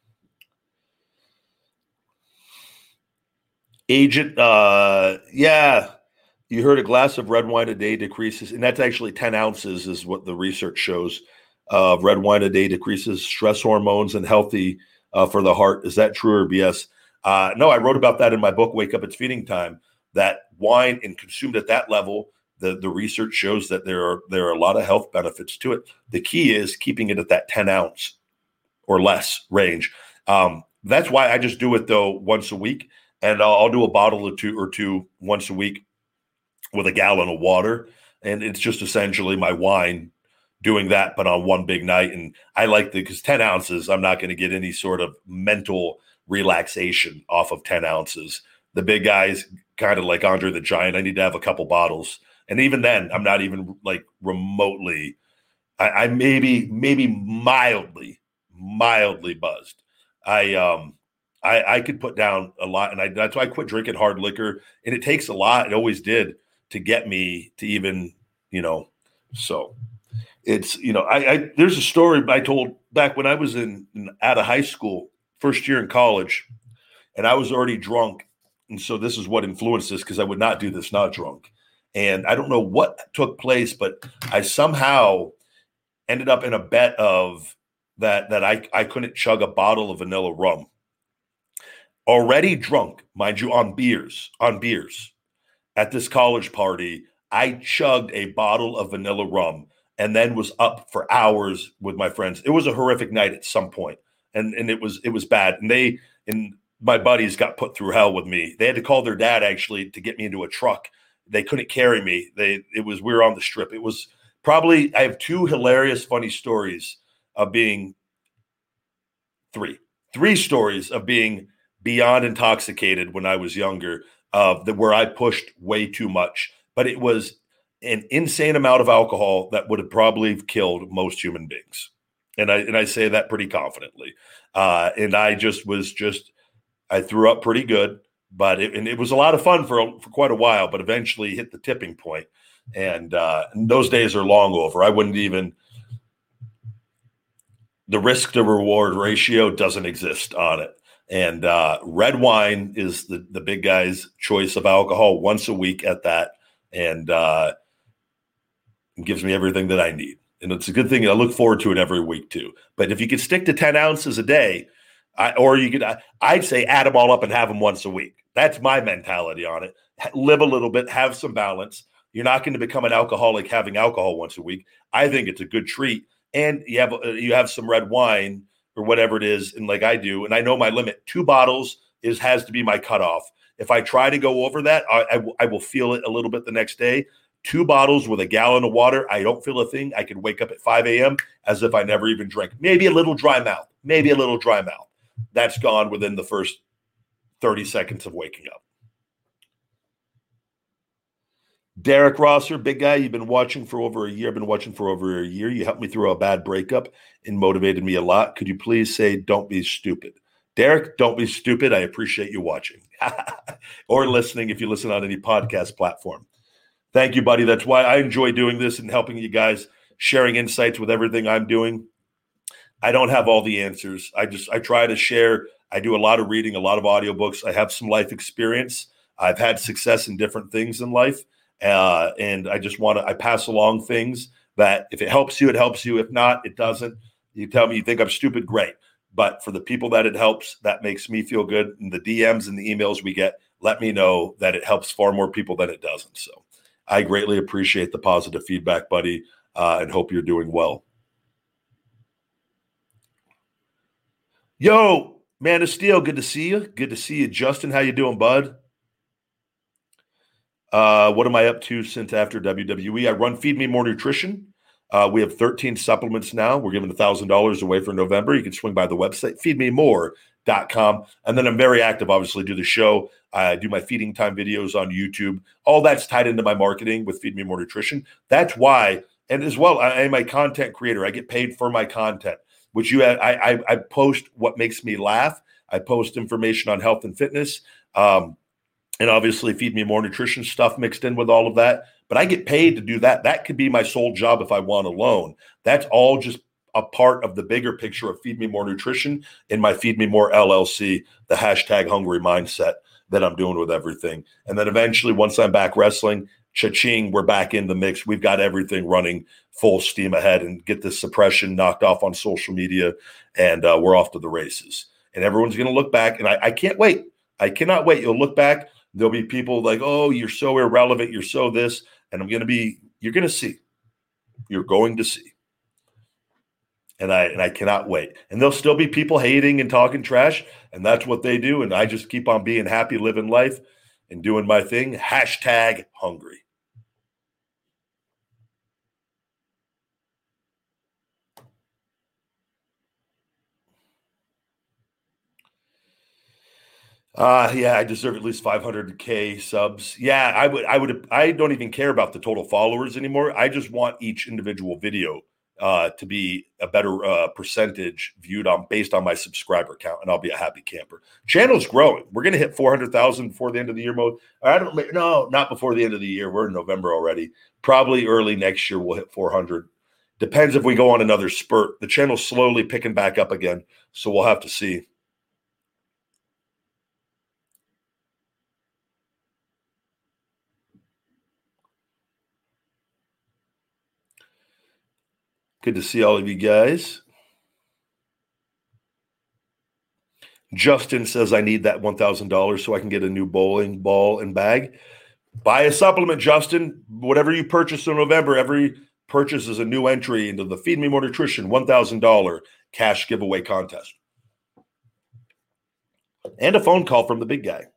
Agent, uh, yeah. You heard a glass of red wine a day decreases, and that's actually ten ounces is what the research shows. Uh, red wine a day decreases stress hormones and healthy uh, for the heart. Is that true or B S? Uh, no, I wrote about that in my book, Wake Up, It's Feeding Time, that wine and consumed at that level, the, the research shows that there are there are a lot of health benefits to it. The key is keeping it at that ten ounce or less range. Um, that's why I just do it, though, once a week, and I'll, I'll do a bottle or two or two once a week with a gallon of water. And it's just essentially my wine doing that, but on one big night. And I like the, because ten ounces, I'm not going to get any sort of mental relaxation off of ten ounces. The big guys, kind of like Andre the Giant, I need to have a couple bottles. And even then, I'm not even like remotely, I, I maybe, maybe mildly, mildly buzzed. I, um, I, I could put down a lot. And I, that's why I quit drinking hard liquor. And it takes a lot. It always did to get me to even, you know, so it's, you know, I, I there's a story I told back when I was in, in out of high school, first year in college, and I was already drunk. And so this is what influenced this, because I would not do this not drunk. And I don't know what took place, but I somehow ended up in a bet of that, that I, I couldn't chug a bottle of vanilla rum. Already drunk, mind you, on beers, on beers. At this college party, I chugged a bottle of vanilla rum and then was up for hours with my friends. It was a horrific night at some point, and and it was it was bad. And they and my buddies got put through hell with me. They had to call their dad actually to get me into a truck. They couldn't carry me. They it was we were on the strip. It was probably I have two hilarious, funny stories of being three three stories of being beyond intoxicated when I was younger. Of the where I pushed way too much, but it was an insane amount of alcohol that would have probably killed most human beings, and I and I say that pretty confidently. Uh, and I just was just I threw up pretty good, but it, and it was a lot of fun for for quite a while, but eventually hit the tipping point, and, uh, and those days are long over. I wouldn't even the risk to reward ratio doesn't exist on it. And uh, red wine is the, the big guy's choice of alcohol once a week at that. And uh, it gives me everything that I need. And it's a good thing. I look forward to it every week too. But if you could stick to ten ounces a day, I, or you could, I'd say add them all up and have them once a week. That's my mentality on it. Live a little bit, have some balance. You're not going to become an alcoholic having alcohol once a week. I think it's a good treat. And you have you have some red wine or whatever it is, and like I do, and I know my limit. Two bottles is has to be my cutoff. If I try to go over that, I, I, w- I will feel it a little bit the next day. Two bottles with a gallon of water, I don't feel a thing. I can wake up at five a.m. as if I never even drank. Maybe a little dry mouth. Maybe a little dry mouth. That's gone within the first thirty seconds of waking up. Derek Rosser, big guy, you've been watching for over a year. I've been watching for over a year. You helped me through a bad breakup and motivated me a lot. Could you please say, don't be stupid? Derek, don't be stupid. I appreciate you watching or listening if you listen on any podcast platform. Thank you, buddy. That's why I enjoy doing this and helping you guys, sharing insights with everything I'm doing. I don't have all the answers. I just, I try to share. I do a lot of reading, a lot of audiobooks. I have some life experience. I've had success in different things in life. Uh, and I just want to, I pass along things that if it helps you, it helps you. If not, it doesn't. You tell me you think I'm stupid, great. But for the people that it helps, that makes me feel good. And the D Ms and the emails we get, let me know that it helps far more people than it doesn't. So I greatly appreciate the positive feedback, buddy, uh, and hope you're doing well. Yo, Man of Steel, good to see you. Good to see you. Justin, how you doing, bud? Uh, what am I up to since after W W E? I run Feed Me More Nutrition. Uh, we have thirteen supplements now. We're giving one thousand dollars away for November. You can swing by the website, feed me more dot com. And then I'm very active, obviously, do the show. I do my feeding time videos on YouTube. All that's tied into my marketing with Feed Me More Nutrition. That's why, and as well, I am a content creator. I get paid for my content, which you have, I, I, I post what makes me laugh. I post information on health and fitness. Um, And obviously Feed Me More Nutrition stuff mixed in with all of that. But I get paid to do that. That could be my sole job if I want alone. That's all just a part of the bigger picture of Feed Me More Nutrition in my Feed Me More L L C, the hashtag hungry mindset that I'm doing with everything. And then eventually, once I'm back wrestling, cha-ching, we're back in the mix. We've got everything running full steam ahead and get this suppression knocked off on social media. And uh, we're off to the races. And everyone's going to look back. And I, I can't wait. I cannot wait. You'll look back. There'll be people like, oh, you're so irrelevant. You're so this. And I'm going to be, you're going to see. You're going to see. And I and I cannot wait. And there'll still be people hating and talking trash. And that's what they do. And I just keep on being happy, living life and doing my thing. Hashtag hungry. Uh, yeah, I deserve at least five hundred K subs. Yeah, I would, I would, I don't even care about the total followers anymore. I just want each individual video uh, to be a better uh, percentage viewed on based on my subscriber count, and I'll be a happy camper. Channel's growing. We're going to hit four hundred thousand before the end of the year. Mode. I don't, no, not before the end of the year. We're in November already. Probably early next year we'll hit four hundred. Depends if we go on another spurt. The channel's slowly picking back up again, so we'll have to see. Good to see all of you guys. Justin says I need that one thousand dollars so I can get a new bowling ball and bag. Buy a supplement, Justin. Whatever you purchase in November, every purchase is a new entry into the Feed Me More Nutrition one thousand dollars cash giveaway contest. And a phone call from the big guy.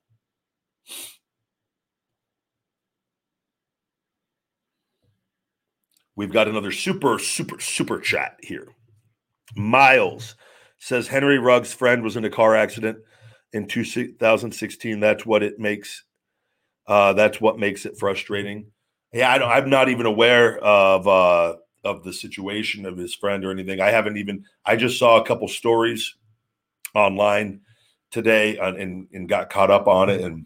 We've got another super, super, super chat here. Miles says Henry Ruggs' friend was in a car accident in two thousand sixteen. That's what it makes. Uh, that's what makes it frustrating. Yeah, I don't, I'm not even aware of uh, of the situation of his friend or anything. I haven't even. I just saw a couple stories online today and, and, and got caught up on it, and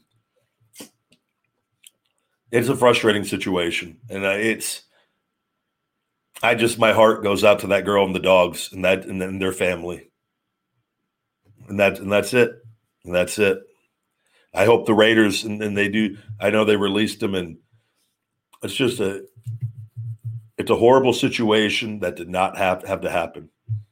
it's a frustrating situation, and uh, it's. I just, my heart goes out to that girl and the dogs and that, and then their family. And that, and that's it. And that's it. I hope the Raiders, and, and they do, I know they released them, and it's just a, it's a horrible situation that did not have, have to happen.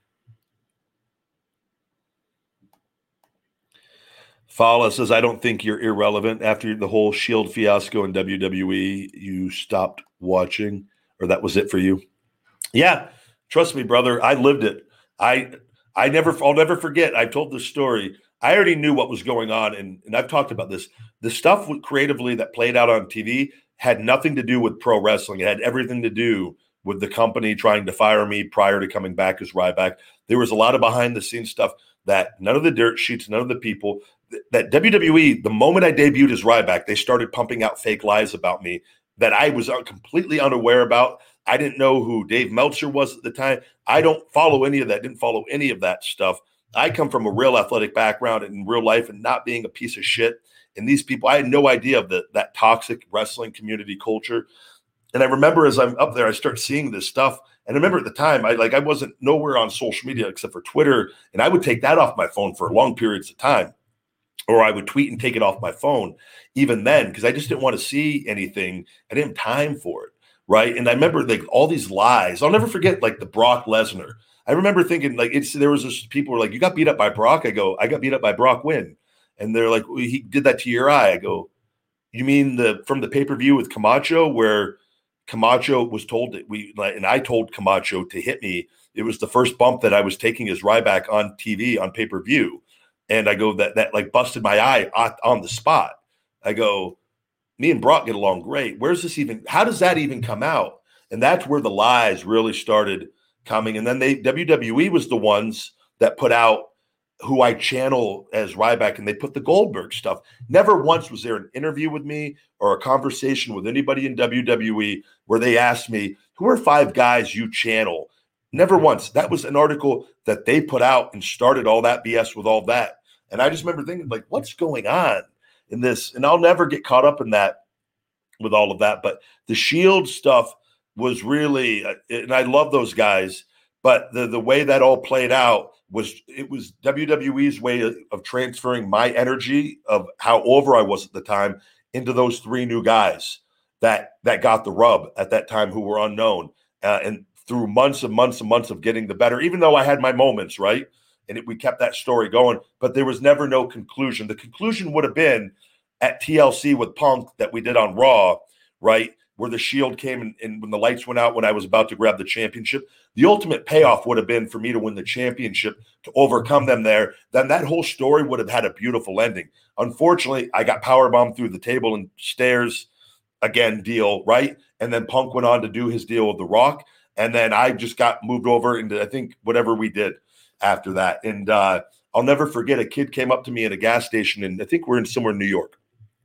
Fala says, I don't think you're irrelevant. After the whole Shield fiasco in W W E, you stopped watching, or that was it for you? Yeah, trust me, brother. I lived it. I I never, I'll never forget. I've told this story. I already knew what was going on, and, and I've talked about this. The stuff creatively that played out on T V had nothing to do with pro wrestling. It had everything to do with the company trying to fire me prior to coming back as Ryback. There was a lot of behind-the-scenes stuff that none of the dirt sheets, none of the people, that W W E, the moment I debuted as Ryback, they started pumping out fake lies about me that I was completely unaware about. I didn't know who Dave Meltzer was at the time. I don't follow any of that, didn't follow any of that stuff. I come from a real athletic background in real life and not being a piece of shit. And these people, I had no idea of the, that toxic wrestling community culture. And I remember as I'm up there, I start seeing this stuff. And I remember at the time, I like I wasn't nowhere on social media except for Twitter. And I would take that off my phone for long periods of time. Or I would tweet and take it off my phone even then, because I just didn't want to see anything. I didn't have time for it, right? And I remember like all these lies. I'll never forget like the Brock Lesnar. I remember thinking like it's there was this people were like, you got beat up by Brock. I go, I got beat up by Brock when? And they're like, well, he did that to your eye. I go, you mean the from the pay-per-view with Camacho where Camacho was told that we and I told Camacho to hit me. It was the first bump that I was taking as Ryback on T V on pay-per-view. And I go, that that like busted my eye on the spot. I go, me and Brock get along great. Where's this even, how does that even come out? And that's where the lies really started coming. And then they W W E was the ones that put out who I channel as Ryback, and they put the Goldberg stuff. Never once was there an interview with me or a conversation with anybody in W W E where they asked me, who are five guys you channel? Never once. That was an article that they put out and started all that B S with all that. And I just remember thinking, like, what's going on in this? And I'll never get caught up in that with all of that. But the Shield stuff was really, and I love those guys, but the, the way that all played out was, it was W W E's way of, of transferring my energy of how over I was at the time into those three new guys that, that got the rub at that time who were unknown. Uh, and through months and months and months of getting the better, even though I had my moments, right? And it, we kept that story going, but there was never no conclusion. The conclusion would have been at T L C with Punk that we did on Raw, right? Where the Shield came and, and when the lights went out when I was about to grab the championship, the ultimate payoff would have been for me to win the championship, to overcome them there. Then that whole story would have had a beautiful ending. Unfortunately, I got powerbombed through the table and stairs again deal, right? And then Punk went on to do his deal with The Rock. And then I just got moved over into, I think, whatever we did after that. And uh, I'll never forget, a kid came up to me at a gas station, and I think we're in somewhere in New York.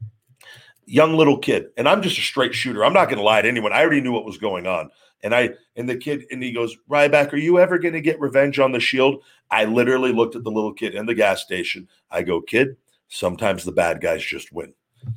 Young little kid. And I'm just a straight shooter. I'm not going to lie to anyone. I already knew what was going on. And I and the kid, and he goes, Ryback, are you ever going to get revenge on the Shield? I literally looked at the little kid in the gas station. I go, kid, sometimes the bad guys just win.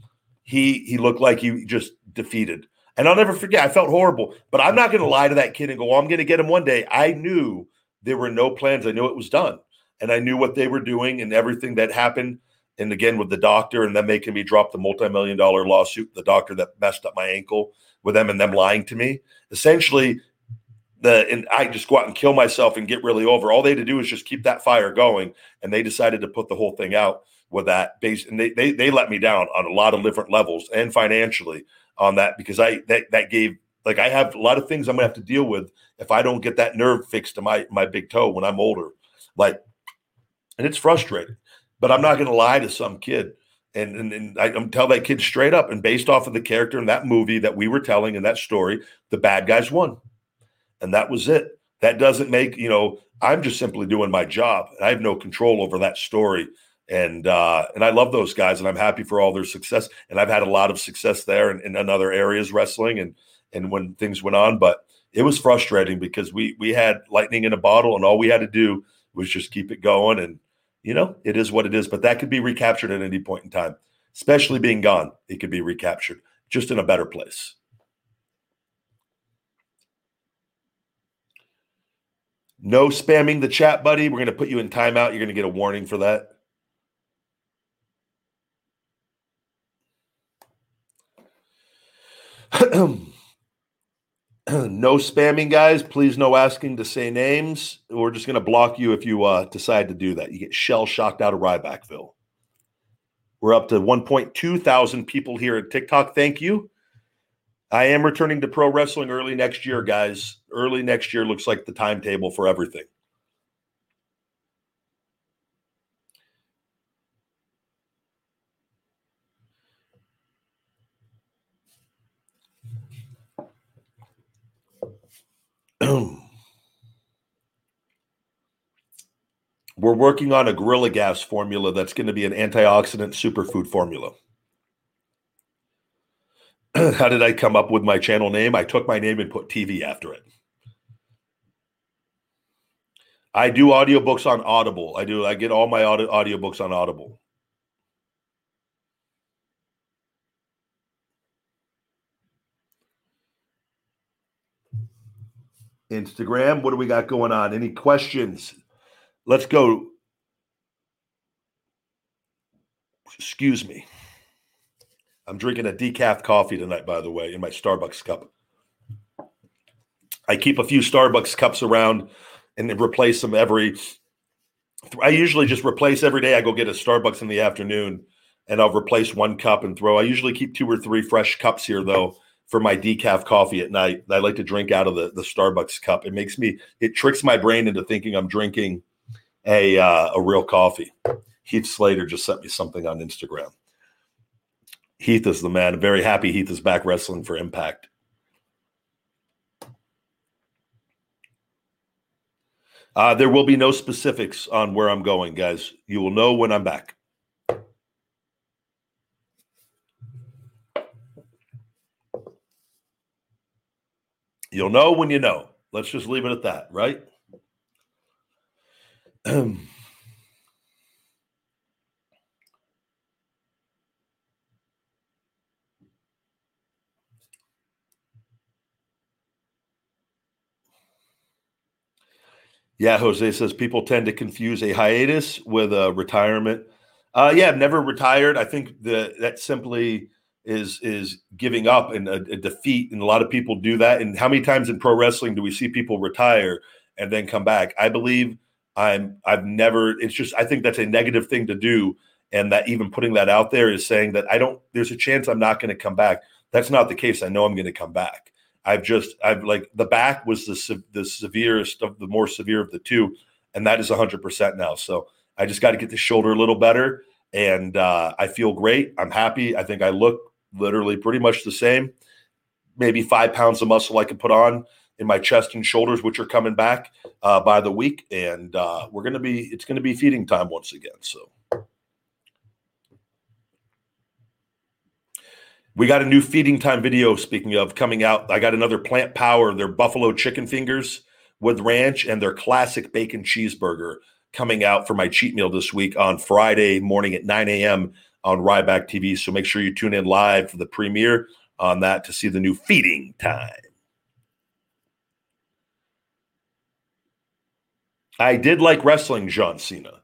He he looked like he just defeated. And I'll never forget, I felt horrible, but I'm not going to lie to that kid and go, well, I'm going to get him one day. I knew there were no plans. I knew it was done. And I knew what they were doing and everything that happened. And again, with the doctor and them making me drop the multi-million dollar lawsuit, the doctor that messed up my ankle with them and them lying to me. Essentially, the and I just go out and kill myself and get really over. All they had to do is just keep that fire going. And they decided to put the whole thing out with that base. And they they they let me down on a lot of different levels and financially on that, because I that that gave like I have a lot of things I'm gonna have to deal with if I don't get that nerve fixed to my my big toe when I'm older. Like, and it's frustrating. But I'm not gonna lie to some kid. And and, and I, I'm tell that kid straight up, and based off of the character in that movie that we were telling in that story, the bad guys won. And that was it. That doesn't make, you know, I'm just simply doing my job. I have no control over that story. And uh, and I love those guys, and I'm happy for all their success. And I've had a lot of success there and in, in other areas, wrestling, and and when things went on. But it was frustrating because we we had lightning in a bottle, and all we had to do was just keep it going. And you know, it is what it is. But that could be recaptured at any point in time, especially being gone. It could be recaptured, just in a better place. No spamming the chat, buddy. We're going to put you in timeout. You're going to get a warning for that. No spamming, guys. Please, no asking to say names. We're just going to block you if you uh, decide to do that. You get shell-shocked out of Rybackville. We're up to one point two thousand people here at TikTok. Thank you. I am returning to pro wrestling early next year, guys. Early next year looks like the timetable for everything. We're working on a Gorilla Gas formula that's going to be an antioxidant superfood formula. How did I come up with my channel name? I took my name and put T V after it. I do audiobooks on Audible. I do. I get all my audio audiobooks on Audible. Instagram, what do we got going on? Any questions? Let's go. Excuse me. I'm drinking a decaf coffee tonight, by the way, in my Starbucks cup. I keep a few Starbucks cups around and replace them every – I usually just replace every day. I go get a Starbucks in the afternoon, and I'll replace one cup and throw – I usually keep two or three fresh cups here, though, for my decaf coffee at night. I like to drink out of the, the Starbucks cup. It makes me – it tricks my brain into thinking I'm drinking a uh, a real coffee. Heath Slater just sent me something on Instagram. Heath is the man. I'm very happy Heath is back wrestling for Impact. Uh, there will be no specifics on where I'm going, guys. You will know when I'm back. You'll know when you know. Let's just leave it at that, right? Yeah, Jose says people tend to confuse a hiatus with a retirement. Uh, yeah, I've never retired. I think the, that simply is is giving up and a, a defeat, and a lot of people do that. And how many times in pro wrestling do we see people retire and then come back? I believe I'm I've never. It's just I think that's a negative thing to do, and that even putting that out there is saying that I don't. There's a chance I'm not going to come back. That's not the case. I know I'm going to come back. I've just, I've like, the back was the the severest of the more severe of the two, and that is one hundred percent now. So I just got to get the shoulder a little better, and uh, I feel great. I'm happy. I think I look literally pretty much the same. Maybe five pounds of muscle I can put on in my chest and shoulders, which are coming back uh, by the week, and uh, we're going to be, it's going to be feeding time once again. So. We got a new feeding time video, speaking of, coming out. I got another Plant Power, their buffalo chicken fingers with ranch, and their classic bacon cheeseburger coming out for my cheat meal this week on Friday morning at nine a.m. on Ryback T V. So make sure you tune in live for the premiere on that to see the new feeding time. I did like wrestling John Cena.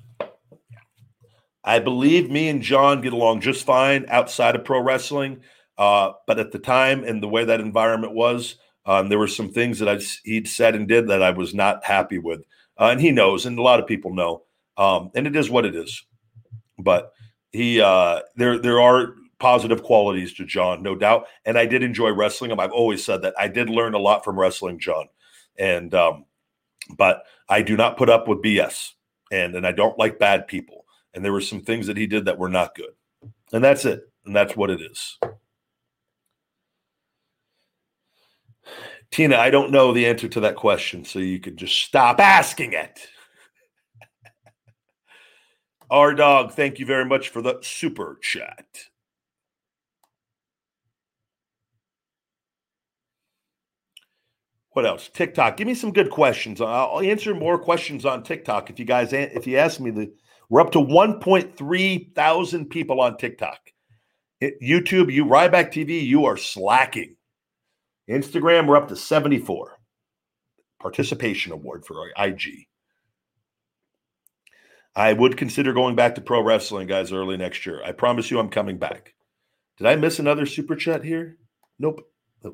I believe me and John get along just fine outside of pro wrestling. Uh, but at the time and the way that environment was, um, there were some things that I'd, he'd said and did that I was not happy with. Uh, and he knows, and a lot of people know. Um, and it is what it is. But he, uh, there, there are positive qualities to John, no doubt. And I did enjoy wrestling him. I've always said that. I did learn a lot from wrestling John. And um, but I do not put up with B S. And, and I don't like bad people. And there were some things that he did that were not good. And that's it. And that's what it is. Tina, I don't know the answer to that question, so you could just stop asking it. R Dog, thank you very much for the super chat. What else? TikTok. Give me some good questions. I'll answer more questions on TikTok if you guys, if you ask me the. We're up to one point three thousand people on TikTok. YouTube, you Ryback T V, you are slacking. Instagram, we're up to seventy-four. participation award for I G. I would consider going back to pro wrestling, guys, early next year. I promise you I'm coming back. Did I miss another super chat here? Nope.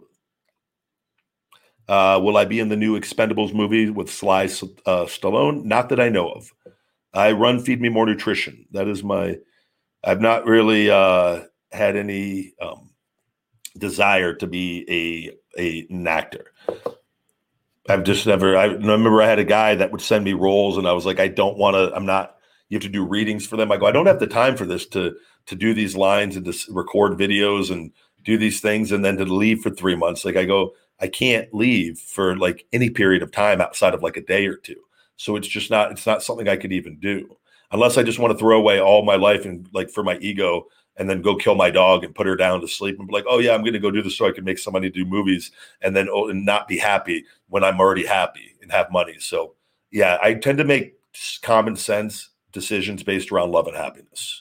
Uh, will I be in the new Expendables movie with Sly uh, Stallone? Not that I know of. I run Feed Me More Nutrition. That is my – I've not really uh, had any um, desire to be a, a an actor. I've just never – I remember I had a guy that would send me roles, and I was like, I don't want to – I'm not – you have to do readings for them. I go, I don't have the time for this to to do these lines and to record videos and do these things and then to leave for three months. Like I go, I can't leave for like any period of time outside of like a day or two. So it's just not, it's not something I could even do unless I just want to throw away all my life and like for my ego and then go kill my dog and put her down to sleep and be like, oh yeah, I'm going to go do this so I can make some money to do movies and then oh, and not be happy when I'm already happy and have money. So yeah, I tend to make common sense decisions based around love and happiness.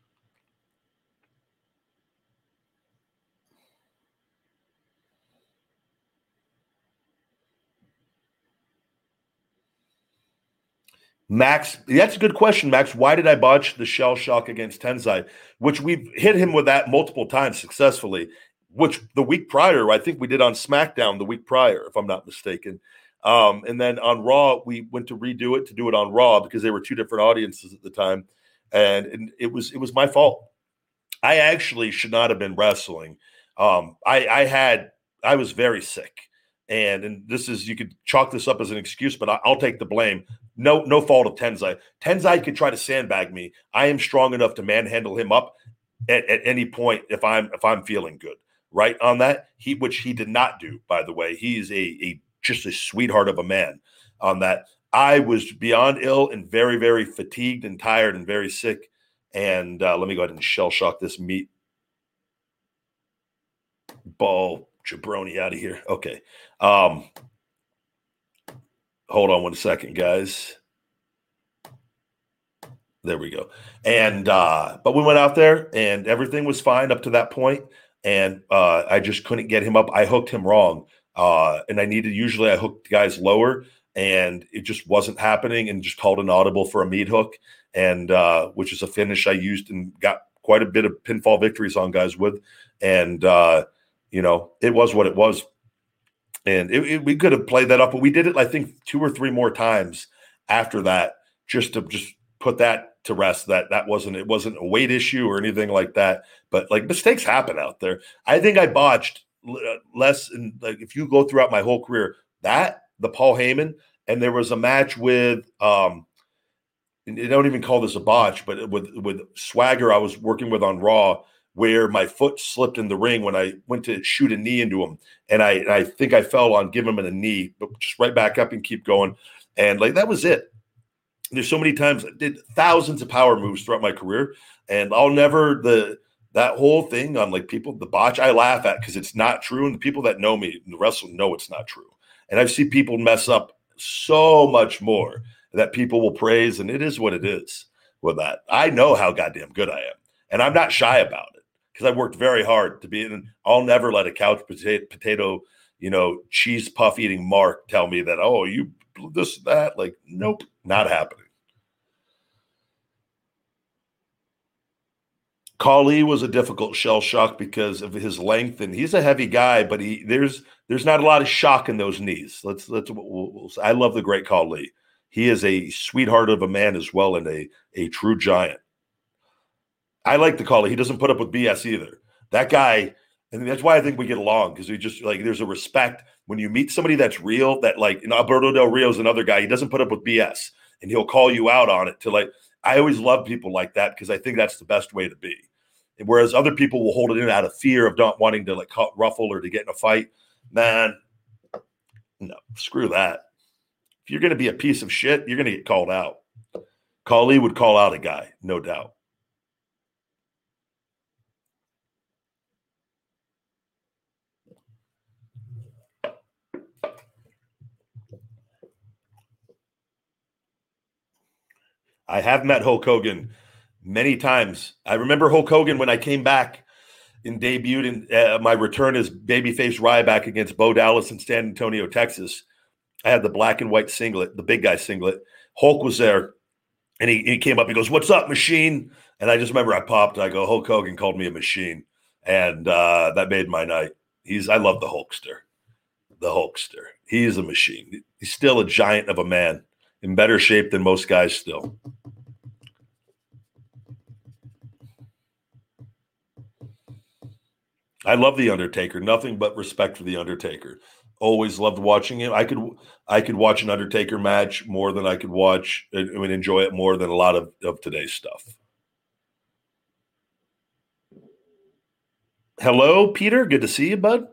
Max, that's a good question, Max. Why did I botch the shell shock against Tensai, which we've hit him with that multiple times successfully, which the week prior, I think we did on SmackDown the week prior, if I'm not mistaken. Um, and then on Raw, we went to redo it to do it on Raw because they were two different audiences at the time. And, and it was it was my fault. I actually should not have been wrestling. Um, I, I had I was very sick. And, and this is, you could chalk this up as an excuse, but I, I'll take the blame. No, no fault of Tensai. Tensai could try to sandbag me. I am strong enough to manhandle him up at, at any point if I'm if I'm feeling good. Right on that, he which he did not do, by the way. He is a, a just a sweetheart of a man on that. I was beyond ill and very, very fatigued and tired and very sick. And uh, let me go ahead and shell shock this meat ball jabroni out of here. Okay. Um, hold on one second, guys. There we go. And, uh, but we went out there and everything was fine up to that point. And uh, I just couldn't get him up. I hooked him wrong. Uh, and I needed, usually I hooked guys lower and it just wasn't happening and just called an audible for a meat hook. And, uh, which is a finish I used and got quite a bit of pinfall victories on guys with. And, uh, you know, it was what it was. And it, it, we could have played that up, but we did it, I think, two or three more times after that, just to just put that to rest. That that wasn't it wasn't a weight issue or anything like that. But like mistakes happen out there. I think I botched less. And like if you go throughout my whole career, that the Paul Heyman, and there was a match with um, they don't even call this a botch, but with with Swagger, I was working with on Raw, where my foot slipped in the ring when I went to shoot a knee into him. And I I think I fell on give him a knee, but just right back up and keep going. And like, that was it. There's so many times I did thousands of power moves throughout my career. And I'll never, the that whole thing on like people, the botch, I laugh at because it's not true. And the people that know me in the wrestling know it's not true. And I've seen people mess up so much more that people will praise. And it is what it is with that. I know how goddamn good I am. And I'm not shy about it, because I worked very hard to be in. I'll never let a couch potato, potato, you know, cheese puff eating Mark tell me that, oh, you this, that. Like, nope, not happening. Khali was a difficult shell shock because of his length, and he's a heavy guy, but he there's there's not a lot of shock in those knees. Let's let's. We'll, we'll, I love the great Khali. He is a sweetheart of a man as well, and a a true giant. I like the Khali. He doesn't put up with B S either. That guy, and that's why I think we get along, because we just like there's a respect when you meet somebody that's real. That like, you know, Alberto Del Rio is another guy. He doesn't put up with B S, and he'll call you out on it. To like, I always love people like that because I think that's the best way to be. And whereas other people will hold it in out of fear of not wanting to like ruffle or to get in a fight, man, no, screw that. If you're going to be a piece of shit, you're going to get called out. Khali would call out a guy, no doubt. I have met Hulk Hogan many times. I remember Hulk Hogan when I came back and debuted in uh, my return as babyface Ryback against Bo Dallas in San Antonio, Texas. I had the black and white singlet, the big guy singlet. Hulk was there, and he, he came up. He goes, "What's up, machine?" And I just remember I popped. I go, Hulk Hogan called me a machine, and uh, that made my night. He's I love the Hulkster, the Hulkster. He is a machine. He's still a giant of a man, in better shape than most guys still. I love The Undertaker. Nothing but respect for The Undertaker. Always loved watching him. I could I could watch an Undertaker match more than I could watch I mean, enjoy it more than a lot of, of today's stuff. Hello, Peter. Good to see you, bud.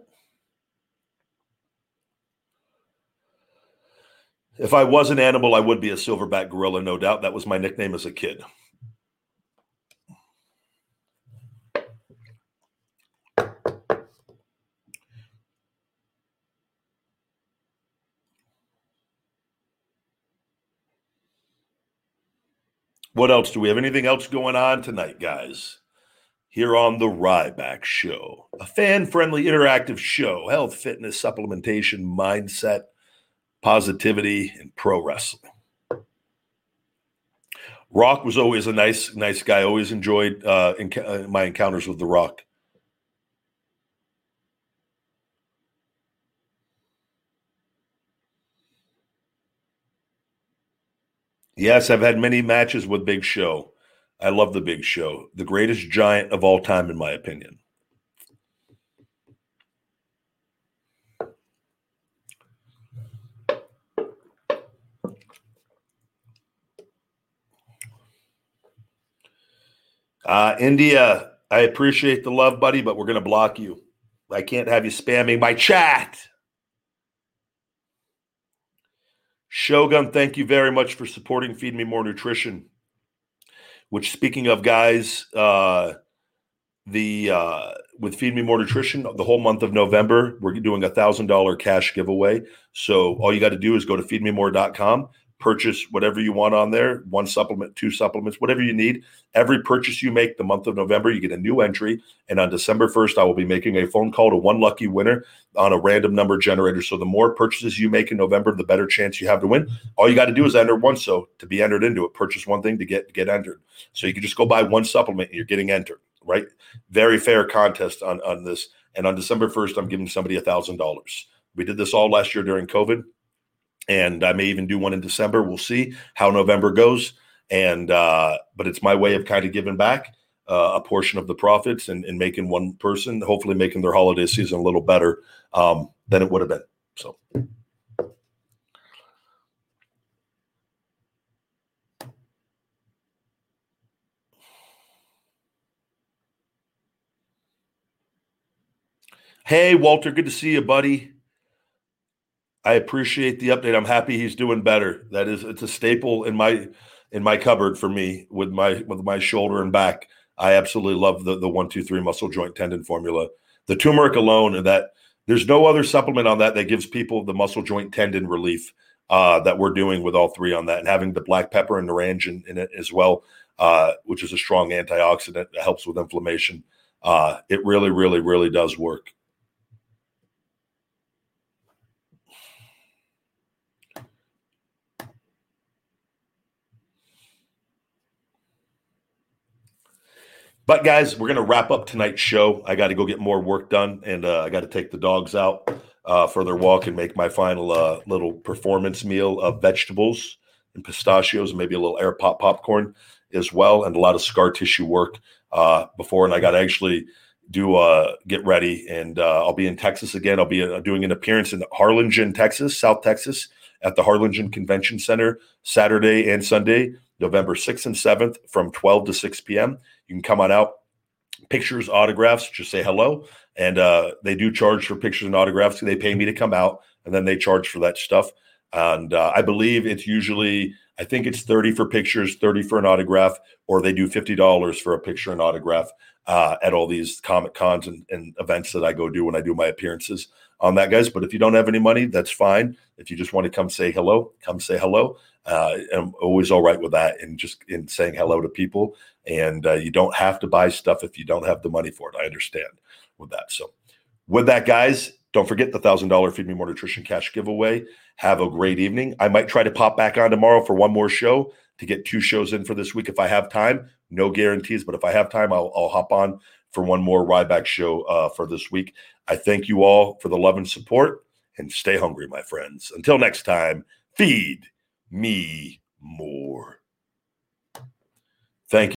If I was an animal, I would be a silverback gorilla, no doubt. That was my nickname as a kid. What else? Do we have anything else going on tonight, guys? Here on the Ryback Show, a fan-friendly, interactive show, health, fitness, supplementation, mindset, positivity, and pro wrestling. Rock was always a nice, nice guy. Always enjoyed uh, enc- my encounters with The Rock. Yes, I've had many matches with Big Show. I love the Big Show. The greatest giant of all time, in my opinion. Uh, India, I appreciate the love, buddy, but we're going to block you. I can't have you spamming my chat. Shogun, thank you very much for supporting Feed Me More Nutrition. Which, speaking of guys, uh, the uh, with Feed Me More Nutrition, the whole month of November, we're doing a one thousand dollars cash giveaway. So all you got to do is go to feed me more dot com, purchase whatever you want on there, one supplement, two supplements, whatever you need. Every purchase you make the month of November, you get a new entry. And on December first, I will be making a phone call to one lucky winner on a random number generator. So the more purchases you make in November, the better chance you have to win. All you got to do is enter one. So to be entered into it, purchase one thing to get, to get entered. So you can just go buy one supplement and you're getting entered, right? Very fair contest on, on this. And on December first, I'm giving somebody one thousand dollars. We did this all last year during COVID. And I may even do one in December. We'll see how November goes. And uh, but it's my way of kind of giving back uh, a portion of the profits and, and making one person, hopefully making their holiday season a little better um, than it would have been. So. Hey, Walter, good to see you, buddy. I appreciate the update. I'm happy he's doing better. That is, it's a staple in my in my cupboard for me with my with my shoulder and back. I absolutely love the the one two three muscle joint tendon formula. The turmeric alone, and that there's no other supplement on that that gives people the muscle joint tendon relief uh, that we're doing with all three on that, and having the black pepper and naranjan in it as well, uh, which is a strong antioxidant that helps with inflammation. Uh, it really, really, really does work. But, guys, we're going to wrap up tonight's show. I got to go get more work done, and uh, I got to take the dogs out uh, for their walk and make my final uh, little performance meal of vegetables and pistachios and maybe a little air pop popcorn as well, and a lot of scar tissue work uh, before. And I got to actually do uh, get ready, and uh, I'll be in Texas again. I'll be uh, doing an appearance in Harlingen, Texas, South Texas, at the Harlingen Convention Center Saturday and Sunday, November sixth and seventh from twelve to six p.m. You can come on out, pictures, autographs, just say hello. And uh, they do charge for pictures and autographs. They pay me to come out, and then they charge for that stuff. And uh, I believe it's usually, I think it's thirty for pictures, thirty for an autograph, or they do fifty dollars for a picture and autograph uh, at all these Comic Cons and, and events that I go do when I do my appearances on that, guys. But if you don't have any money, that's fine. If you just want to come say hello, come say hello. Uh, I'm always all right with that, and just in saying hello to people. And uh, you don't have to buy stuff if you don't have the money for it. I understand with that. So with that, guys, Don't forget the one thousand dollars Feed Me More Nutrition cash giveaway. Have a great evening. I might try to pop back on tomorrow for one more show to get two shows in for this week if I have time. No guarantees, but if I have time, I'll, I'll hop on for one more Ryback show uh, for this week. I thank you all for the love and support, and stay hungry, my friends. Until next time, feed me more. Thank you.